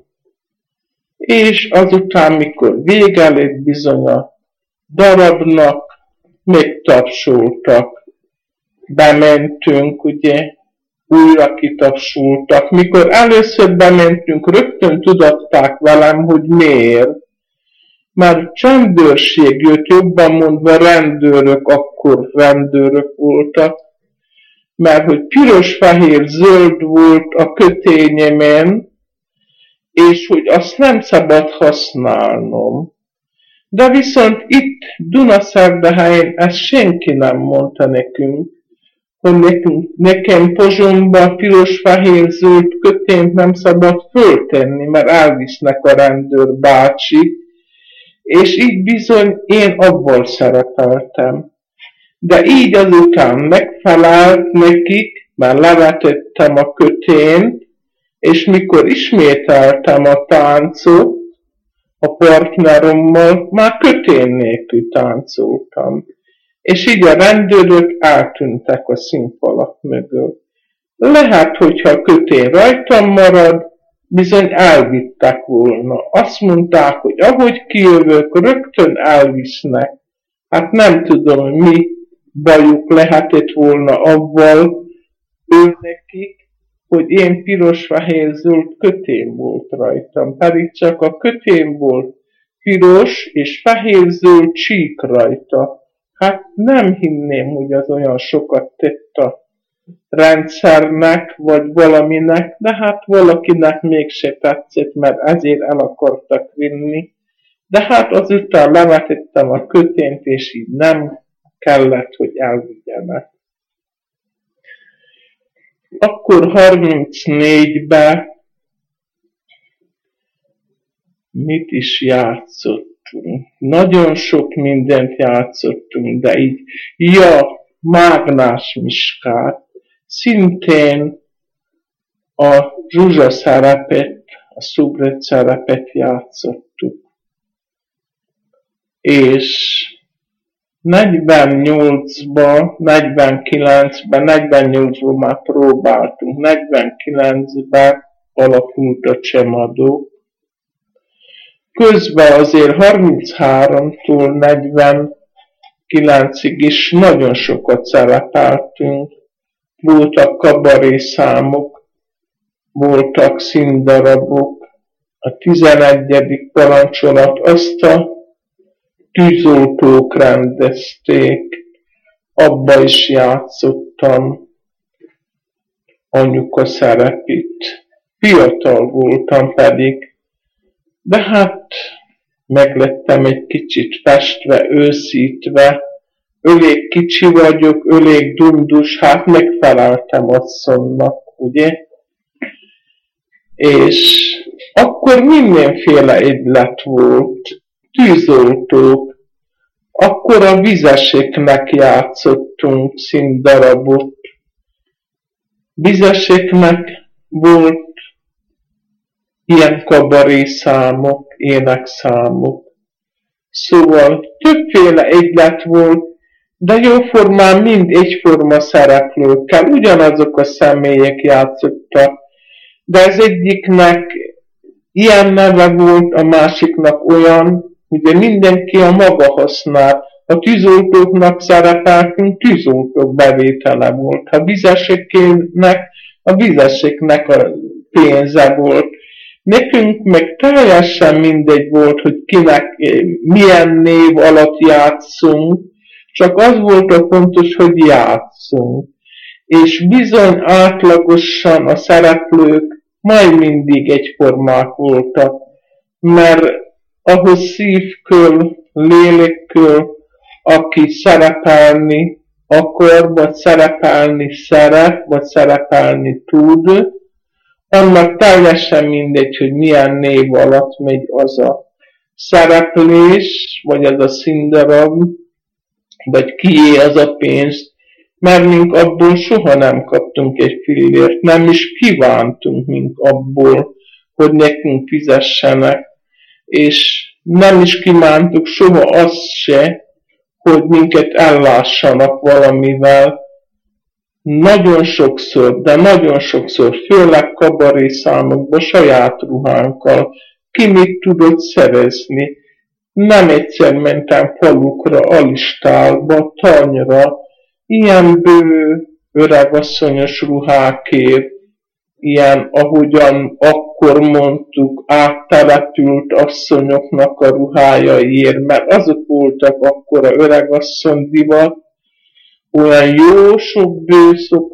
És azután, mikor vége lett bizony a darabnak, megtapsoltak. Bementünk, ugye, újra kitapsoltak. Mikor először bementünk, rögtön tudatták velem, hogy miért. Már csendőrség jött, jobban mondva rendőrök, akkor rendőrök voltak, mert hogy piros, fehér, zöld volt a kötényemen, és hogy azt nem szabad használnom. De viszont itt Dunaszerdahelyen ezt senki nem mondta nekünk, hogy nekem Pozsonyba piros-fehér-zöld kötényt nem szabad föltenni, mert elvisznek a rendőr bácsi, és így bizony én abból szerepeltem. De így azután megfelelt nekik, mert levetettem a kötényt, és mikor ismételtem a táncot, a partnerommal, már kötén nélkül táncoltam. És így a rendőrök eltűntek a színfalak mögül. Lehet, hogyha a kötén rajtam marad, bizony elvittek volna. Azt mondták, hogy ahogy kijövök, rögtön elvisznek. Hát nem tudom, mi bajuk lehetett volna avval nekik, hogy én piros-fehér-zöld kötén volt rajtam, pedig csak a kötén volt piros és fehér-zöld csík rajta. Hát nem hinném, hogy az olyan sokat tett a rendszernek, vagy valaminek, de hát valakinek mégse tetszett, mert ezért el akartak vinni. De hát azután levetettem a kötént, és így nem kellett, hogy elvigyenek. Akkor 34-ben mit is játszottunk? Nagyon sok mindent játszottunk, de így, Mágnás Miskát, szintén a Zsuzsa szerepet, a Szubret szerepet játszottuk. És 48-ban, 49-ben, 48-ban már próbáltunk, 49-ben alakult a Csemadó. Közben azért 33-tól 49-ig is nagyon sokat szerepeltünk. Voltak kabaré számok, voltak színdarabok. A 11. parancsolat azt a tűzoltók rendezték, abba is játszottam anyuka szerepét. fiatal voltam pedig, de hát meglettem egy kicsit festve, őszítve, elég kicsi vagyok, elég dundus, hát megfeleltem asszonynak, ugye? És akkor mindenféle egylet volt, tűzoltók, akkor a vizeseknek játszottunk színdarabot. Vizeseknek volt ilyen kabarészámok, énekszámok. Szóval többféle egylet volt, de jóformán mind egyforma szereplőkkel, ugyanazok a személyek játszottak, de az egyiknek ilyen neve volt, a másiknak olyan, ugye mindenki a maga használ. A tűzoltóknak szerepeltünk, tűzoltók bevétele volt. A vizeseknek, a vizeseknek a pénze volt. Nekünk meg teljesen mindegy volt, hogy kinek milyen név alatt játszunk, csak az volt a fontos, hogy játszunk. És bizony átlagosan a szereplők majd mindig egyformák voltak, mert ahhoz szívkől, lélekkel, aki szerepelni akar, vagy szerepelni szeret, vagy szerepelni tud, annak teljesen mindegy, hogy milyen név alatt megy az a szereplés, vagy az a színdarab, vagy kié az a pénz, mert mink abból soha nem kaptunk egy fillért, nem is kívántunk mink abból, hogy nekünk fizessenek, és nem is kívántuk soha azt se, hogy minket ellássanak valamivel. Nagyon sokszor, de nagyon sokszor, főleg kabarészámokban, saját ruhánkkal, ki mit tudott szerezni. Nem egyszer mentem falukra, alistálba, tanyra, ilyen bő, öregasszonyos ruhákért, ilyen, ahogyan akkor mondtuk, áttelepült asszonyoknak a ruhájaiért, mert azok voltak akkor a öregasszony divat, olyan jó sok bő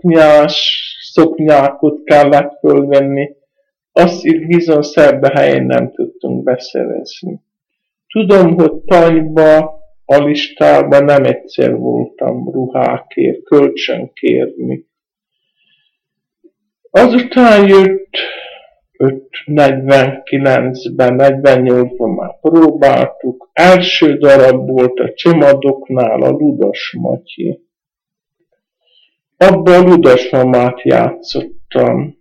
szoknyákot kellett fölvenni, azt itt bizony Szerdahelyen nem tudtunk beszerezni. Tudom, hogy Tanyba, Alistálba nem egyszer voltam ruhákért, kölcsönkérni. Azután jött 49-ben, 48-ban már próbáltuk. Első darab volt a Csomadoknál a Ludas Matyi. Abban a Ludas mamát játszottam.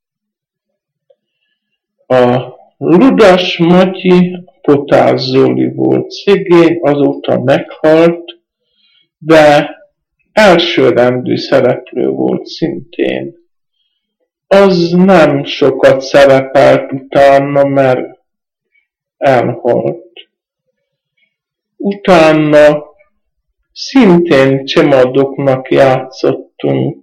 A Ludas Matyi Potás Zoli volt szegény, azóta meghalt, de elsőrendű szereplő volt szintén. Az nem sokat szerepelt utána, mert elhalt. Utána szintén Csomadoknak játszottunk,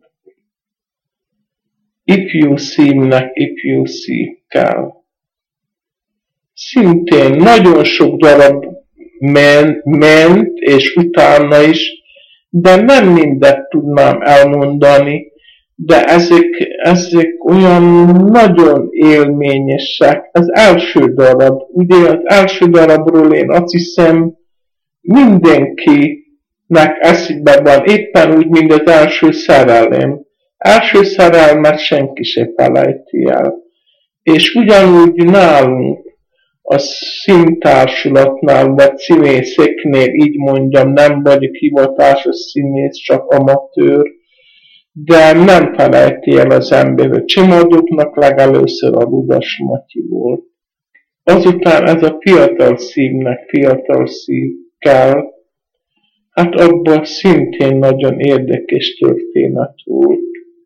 ifjú színnek, ifjú szívkel. Szintén nagyon sok darab ment, és utána is, de nem mindet tudnám elmondani, de ezek olyan nagyon élményesek. Az első darab, ugye az első darabról én azt hiszem mindenkinek eszébe van, éppen úgy, mint az első szerelem. Első szerelmet senki se felejti el. És ugyanúgy nálunk, a színtársulatnál, vagy színészeknél, így mondjam, nem vagyok hivatásos színész, csak amatőr, de nem felejti el az ember, hogy Csomadoknak legelőször a Ludas Matyi volt. Azután ez a fiatal szívnek, fiatal szív kell, hát abban szintén nagyon érdekes történet volt.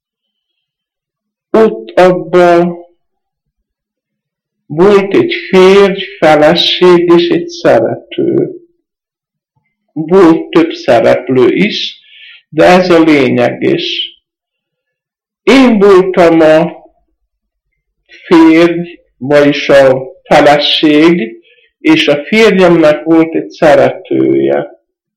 Ott abban volt egy férj, feleség és egy szerető. Volt több szereplő is, de ez a lényeges. Én voltam a férj, vagyis a feleség, és a férjemnek volt egy szeretője.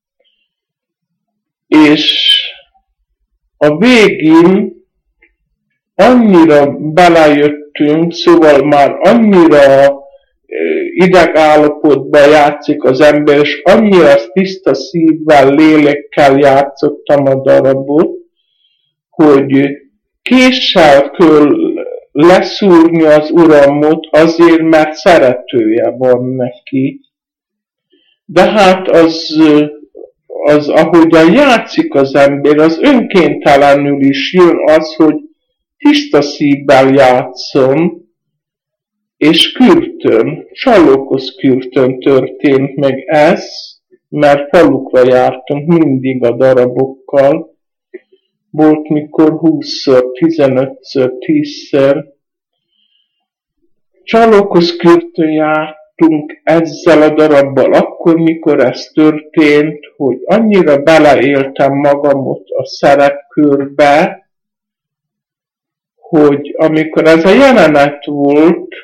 És a végén annyira belejött előttünk, szóval már annyira idegállapotban játszik az ember, és annyira tiszta szívvel, lélekkel játszottam a darabot, hogy késsel kell leszúrni az uramot azért, mert szeretője van neki. De hát az ahogyan játszik az ember, az önkéntelenül is jön az, hogy tiszta szívvel játszom, és Kürtön, Csallókos-Kürtön történt meg ez, mert falukra jártunk mindig a darabokkal. Volt mikor 20-szor, 15-ször, 10-szer. Csallókos-Kürtön jártunk ezzel a darabbal akkor, mikor ez történt, hogy annyira beleéltem magamot a szerepkörbe, hogy amikor ez a jelenet volt,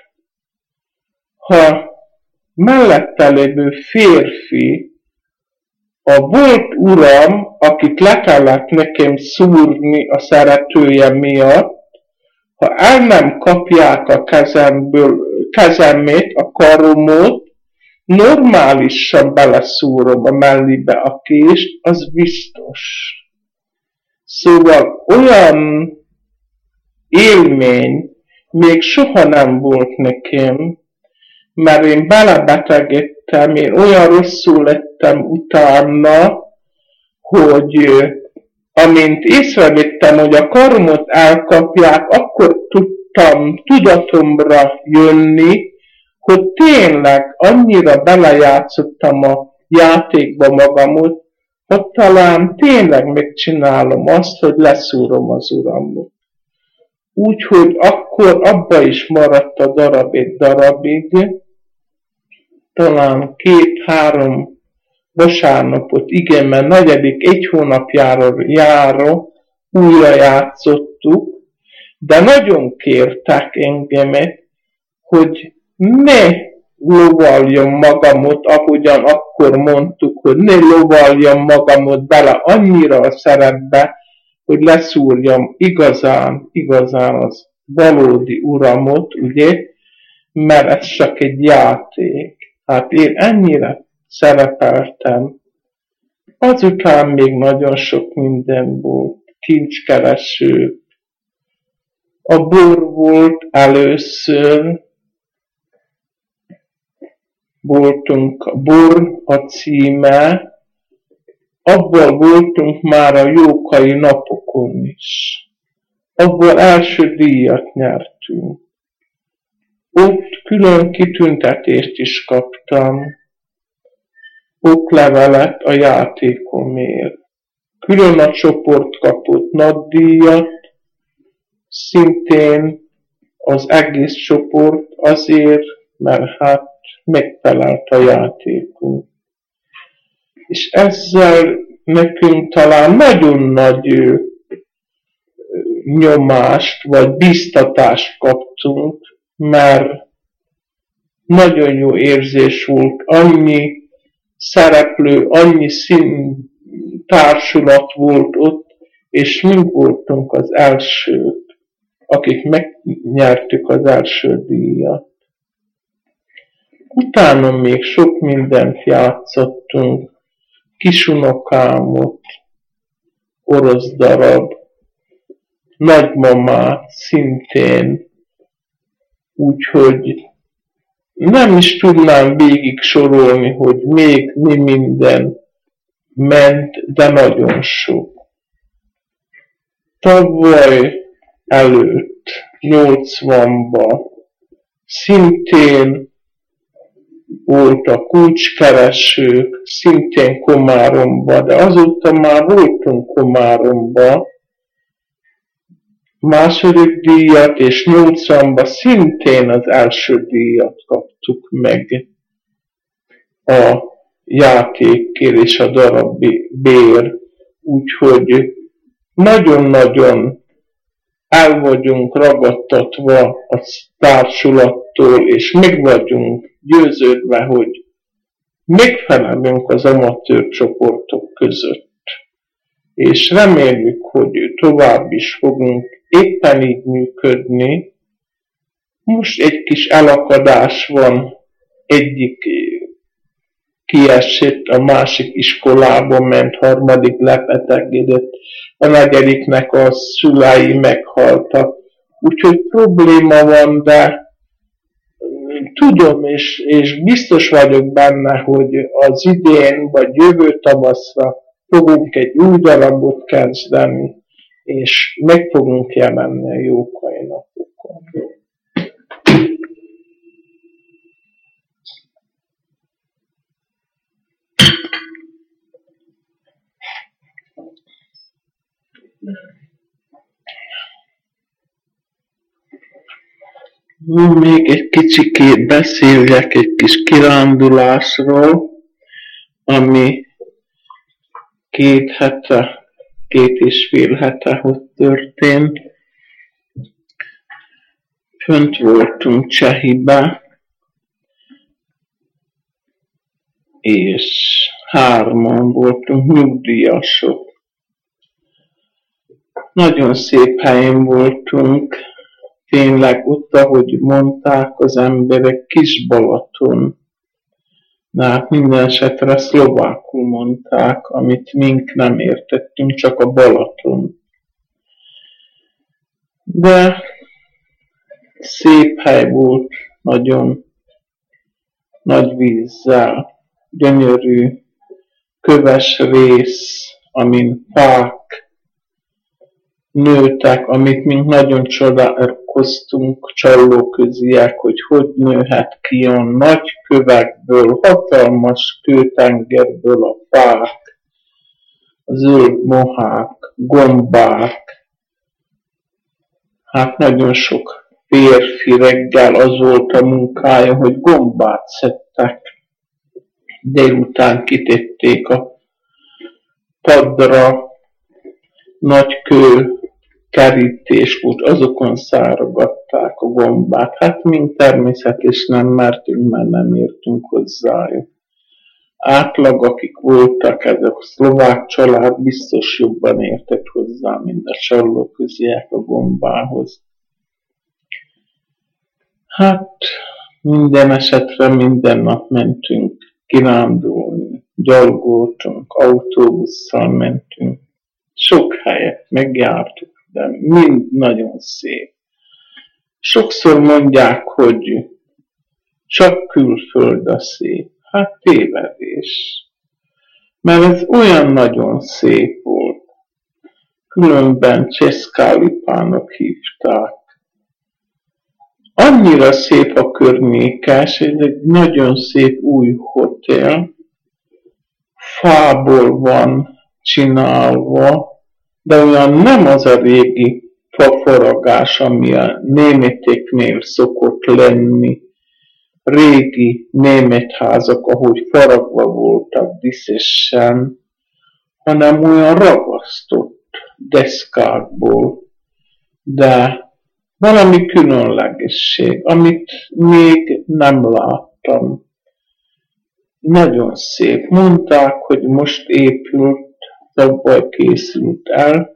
ha mellette lévő férfi, a volt uram, akit le kellett nekem szúrni a szeretője miatt, ha el nem kapják a kezemét, a karomot, normálisan beleszúrom a mellibe a kést, az biztos. Szóval olyan élmény még soha nem volt nekem, mert én belebetegedtem, én olyan rosszul lettem utána, hogy amint észrevettem, hogy a karomot elkapják, akkor tudtam tudatomra jönni, hogy tényleg annyira belejátszottam a játékba magamot, hogy talán tényleg megcsinálom azt, hogy leszúrom az uramot. Úgyhogy akkor abba is maradt a darab egy darabig, talán 2-3 vasárnapot, igen, mert negyedik 1 hónapjára járó újra játszottuk, de nagyon kértek engemet, hogy ne lovaljam magamot, ahogyan akkor mondtuk, hogy ne lovaljam magamot bele annyira a szerepbe, hogy leszúrjam igazán az valódi uramot, ugye, mert ez csak egy játék. Hát én ennyire szerepeltem. Azután még nagyon sok minden volt. Kincskereső. A bor volt először. Voltunk a bor a címe. Abból voltunk már a Jókai napokon is. Abból első díjat nyertünk. Ott külön kitüntetést is kaptam. Oklevelet a játékomért. Külön a csoport kapott nagydíjat, szintén az egész csoport azért, mert hát megfelelt a játékunk. És ezzel nekünk talán nagyon nagy nyomást vagy biztatást kaptunk, mert nagyon jó érzés volt, annyi szereplő, annyi társulat volt ott, és mi voltunk az elsők, akik megnyertük az első díjat. Utána még sok mindent játszottunk, Kisunokámot, orosz darab, Nagymamát szintén, úgyhogy nem is tudnám végig sorolni, hogy még mi minden ment, de nagyon sok. Tavaly előtt, 80-ban szintén volt a Kulcskeresők, szintén Komáromba, de azóta már voltunk Komáromba, második díjat, és 80-ban szintén az első díjat kaptuk meg a játékért és a darabért, úgyhogy nagyon-nagyon el vagyunk ragadtatva a társulattól, és meg vagyunk győződve, hogy megfelelünk az amatőr csoportok között. És reméljük, hogy tovább is fogunk éppen így működni, Most egy kis elakadás van, egyik kiesett, a másik iskolába ment, harmadik lebetegedett, a negyediknek a szülei meghaltak. Úgyhogy probléma van, de tudom, és biztos vagyok benne, hogy az idén vagy jövő tavaszra fogunk egy új darabot kezdeni, és meg fogunk jelenni a Jókai napokon. Még egy kicsikét beszéljek egy kis kirándulásról, ami 2,5 hete, hogy történt. Fönt voltunk Csehibe, és 3-an voltunk nyugdíjasok. Nagyon szép helyen voltunk, tényleg ott, ahogy mondták az emberek, Kis-Balaton. De hát minden esetre szlovákul mondták, amit mink nem értettünk, csak a Balaton. De szép hely volt, nagyon nagy vízzel, gyönyörű, köves rész, amin fák nőtek, amit mink nagyon csodálkoztunk, csallóköziek, hogy nőhet ki a nagy kövekből, hatalmas kőtengerből a fák, a zöld mohák, gombák. Hát nagyon sok férfi reggel az volt a munkája, hogy gombát szedtek. Délután kitették a padra, nagy kő kerítés volt, azokon szárogatták a gombát. Hát mink természetesen nem mertünk, mert nem értünk hozzájuk. Átlag, akik voltak, ez a szlovák család biztos jobban értett hozzá, mint a csallóköziek a gombához. Hát minden esetre minden nap mentünk kirándulni, gyalogoltunk, autóbusszal mentünk. Sok helyet megjártuk, de mind nagyon szép. Sokszor mondják, hogy csak külföld a szép. Hát tévedés. Mert ez olyan nagyon szép volt. Különben Česká Lipának hívták. Annyira szép a környéke, és ez egy nagyon szép új hotel. Fából van csinálva, de olyan nem az a régi fafaragás, ami a németeknél szokott lenni. Régi német házak, ahogy faragva voltak díszesen, hanem olyan ragasztott deszkákból, de valami különlegesség, amit még nem láttam. Nagyon szép. Mondták, hogy most épült, tavaly készült el.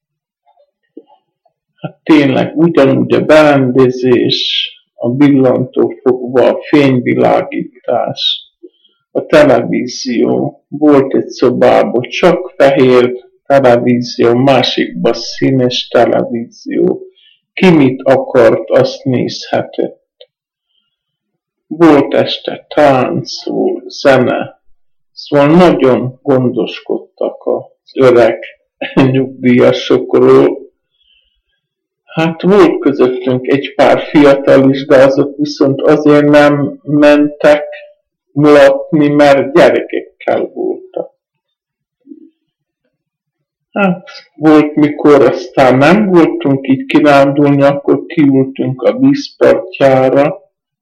Hát tényleg ugyanúgy a berendezés, a villantó fogva, a fényvilágítás, a televízió. Volt egy szobában csak fehér televízió, másikban színes televízió. Ki mit akart, azt nézhetett. Volt este tánc, volt zene, szóval nagyon gondoskodtak az öreg nyugdíjasokról. Hát volt közöttünk egy pár fiatal is, de azok viszont azért nem mentek mulatni, mert gyerekekkel voltak. Hát volt mikor aztán nem voltunk így kirándulni, akkor kiültünk a vízpartjára,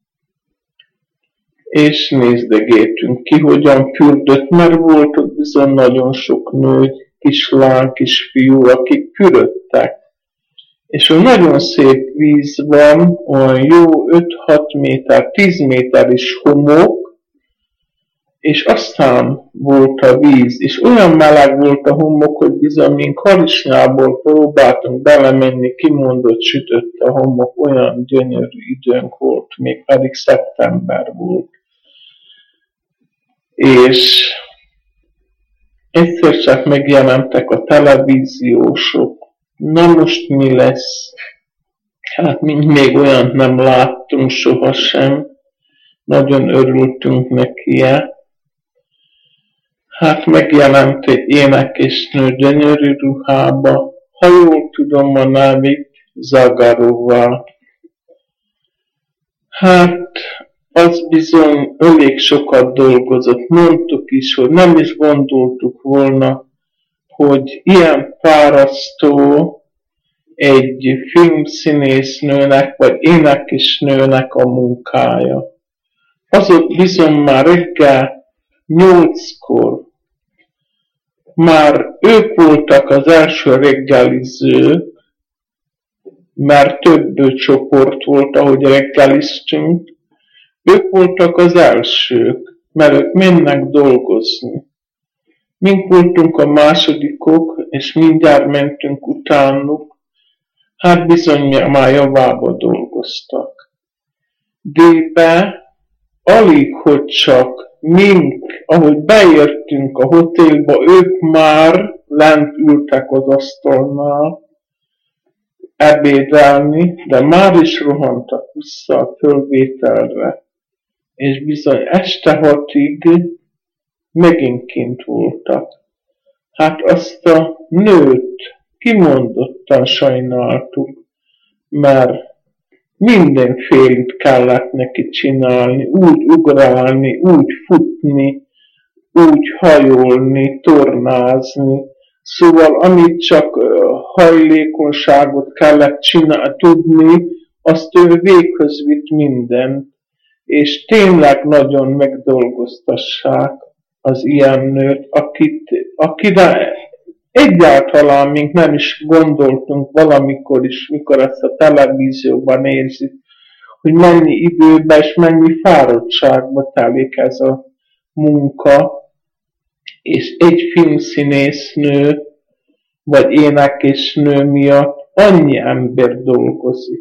és nézdegéltünk ki, hogyan fürdött, mert volt ott bizony nagyon sok nő, kislány, kisfiú, akik fürödtek. És olyan nagyon szép víz van, olyan jó 5-6 méter, 10 méter is homok, és aztán volt a víz, és olyan meleg volt a homok, hogy bizony, mink harisnyából próbáltunk belemenni, kimondott sütött a homok, olyan gyönyörű időnk volt, még pedig szeptember volt. És egyszer csak megjelentek a televíziósok. Na most mi lesz? Hát még olyant nem láttunk sohasem. Nagyon örültünk neki. Hát megjelent egy énekesnő gyönyörű ruhába. Ha jól tudom a nevét, Zagarová. Hát az bizony elég sokat dolgozott. Mondtuk is, hogy nem is gondoltuk volna, hogy ilyen fárasztó egy filmszínésznőnek vagy énekesnőnek a munkája. Azok bizony már reggel 8-kor már ők voltak az első reggelizők, mert több csoport volt, ahogy reggeliztünk. Ők voltak az elsők, mert ők mennek dolgozni. Mink voltunk a másodikok, és mindjárt mentünk utánuk, hát bizony már javába dolgoztak. Délbe alig, hogy csak mink, ahogy beértünk a hotelba, ők már lent ültek az asztalnál ebédelni, de már is rohantak vissza a fölvételre. És bizony este 6-ig megint kint voltak. Hát azt a nőt kimondottan sajnáltuk, mert mindenfélét kellett neki csinálni, úgy ugrálni, úgy futni, úgy hajolni, tornázni. Szóval amit csak hajlékonyságot kellett tudni, azt ő véghöz vitt mindent. És tényleg nagyon megdolgoztassák az ilyen nőt, akire egyáltalán még nem is gondoltunk valamikor is, mikor ezt a televízióban nézzük, hogy mennyi időbe és mennyi fáradtságba telik ez a munka, és egy filmszínésznő vagy énekesnő miatt annyi ember dolgozik.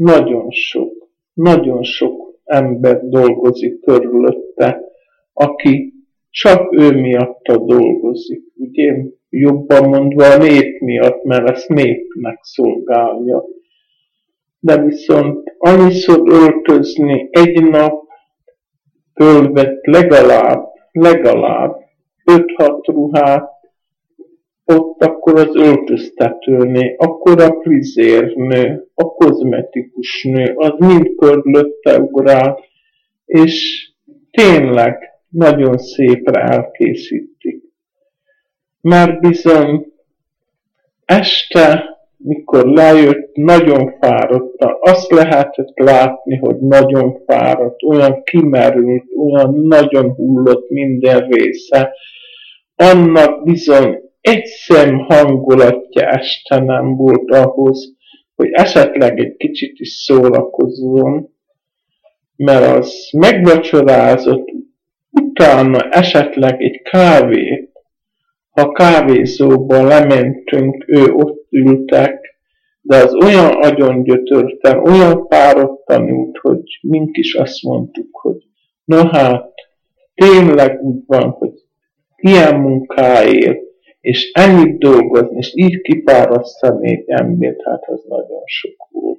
Nagyon sok ember dolgozik körülötte, aki csak ő miatta dolgozik, ugye? Jobban mondva a nép miatt, mert ezt népnek szolgálja. De viszont annyiszor öltözni egy nap fölvett legalább 5-6 ruhát, ott akkor az öltöztetőnő, akkor a frizérnő, a kozmetikusnő, az mind körülötte ugrál, és tényleg nagyon szépre elkészítik. Már bizony este, mikor lejött, nagyon fáradtan, azt lehetett látni, hogy nagyon fáradt, olyan kimerült, olyan nagyon hullott minden része, annak bizony egy szem hangulatja este nem volt ahhoz, hogy esetleg egy kicsit is szórakozzon, mert az megvacsorázott, utána esetleg egy kávét, ha kávézóba lementünk, ő ott ültek, de az olyan agyongyötörten, olyan fáradtan ült, hogy mink is azt mondtuk, hogy na hát, tényleg úgy van, hogy ilyen munkáért, és ennyit dolgozni, és így kifárasztani egy embert, hát az nagyon sok volt.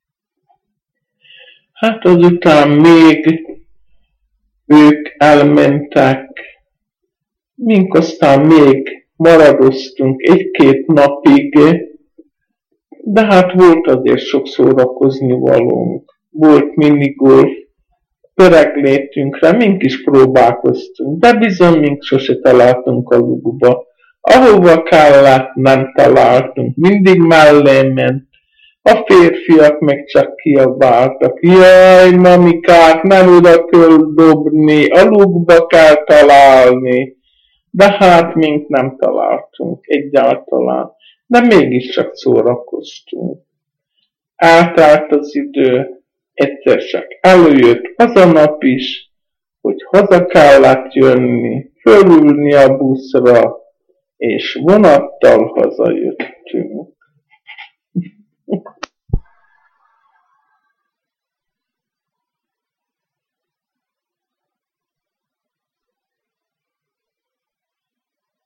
Hát azután még ők elmentek, mink aztán még maradoztunk 1-2 napig, de hát volt azért sok szórakozni valónk. Volt minigolf, öreg létünkre, mink is próbálkoztunk, de bizony mink sose találtunk a lukba. Ahova kellett, nem találtunk, mindig mellé ment. A férfiak meg csak kiabáltak, jaj, mamikák, nem oda kell dobni, a lukba kell találni. De hát mink nem találtunk egyáltalán, de mégiscsak szórakoztunk. Eltelt az idő, egyszer csak előjött az a nap is, hogy haza kellett jönni, fölülni a buszra, és vonattal hazajöttünk.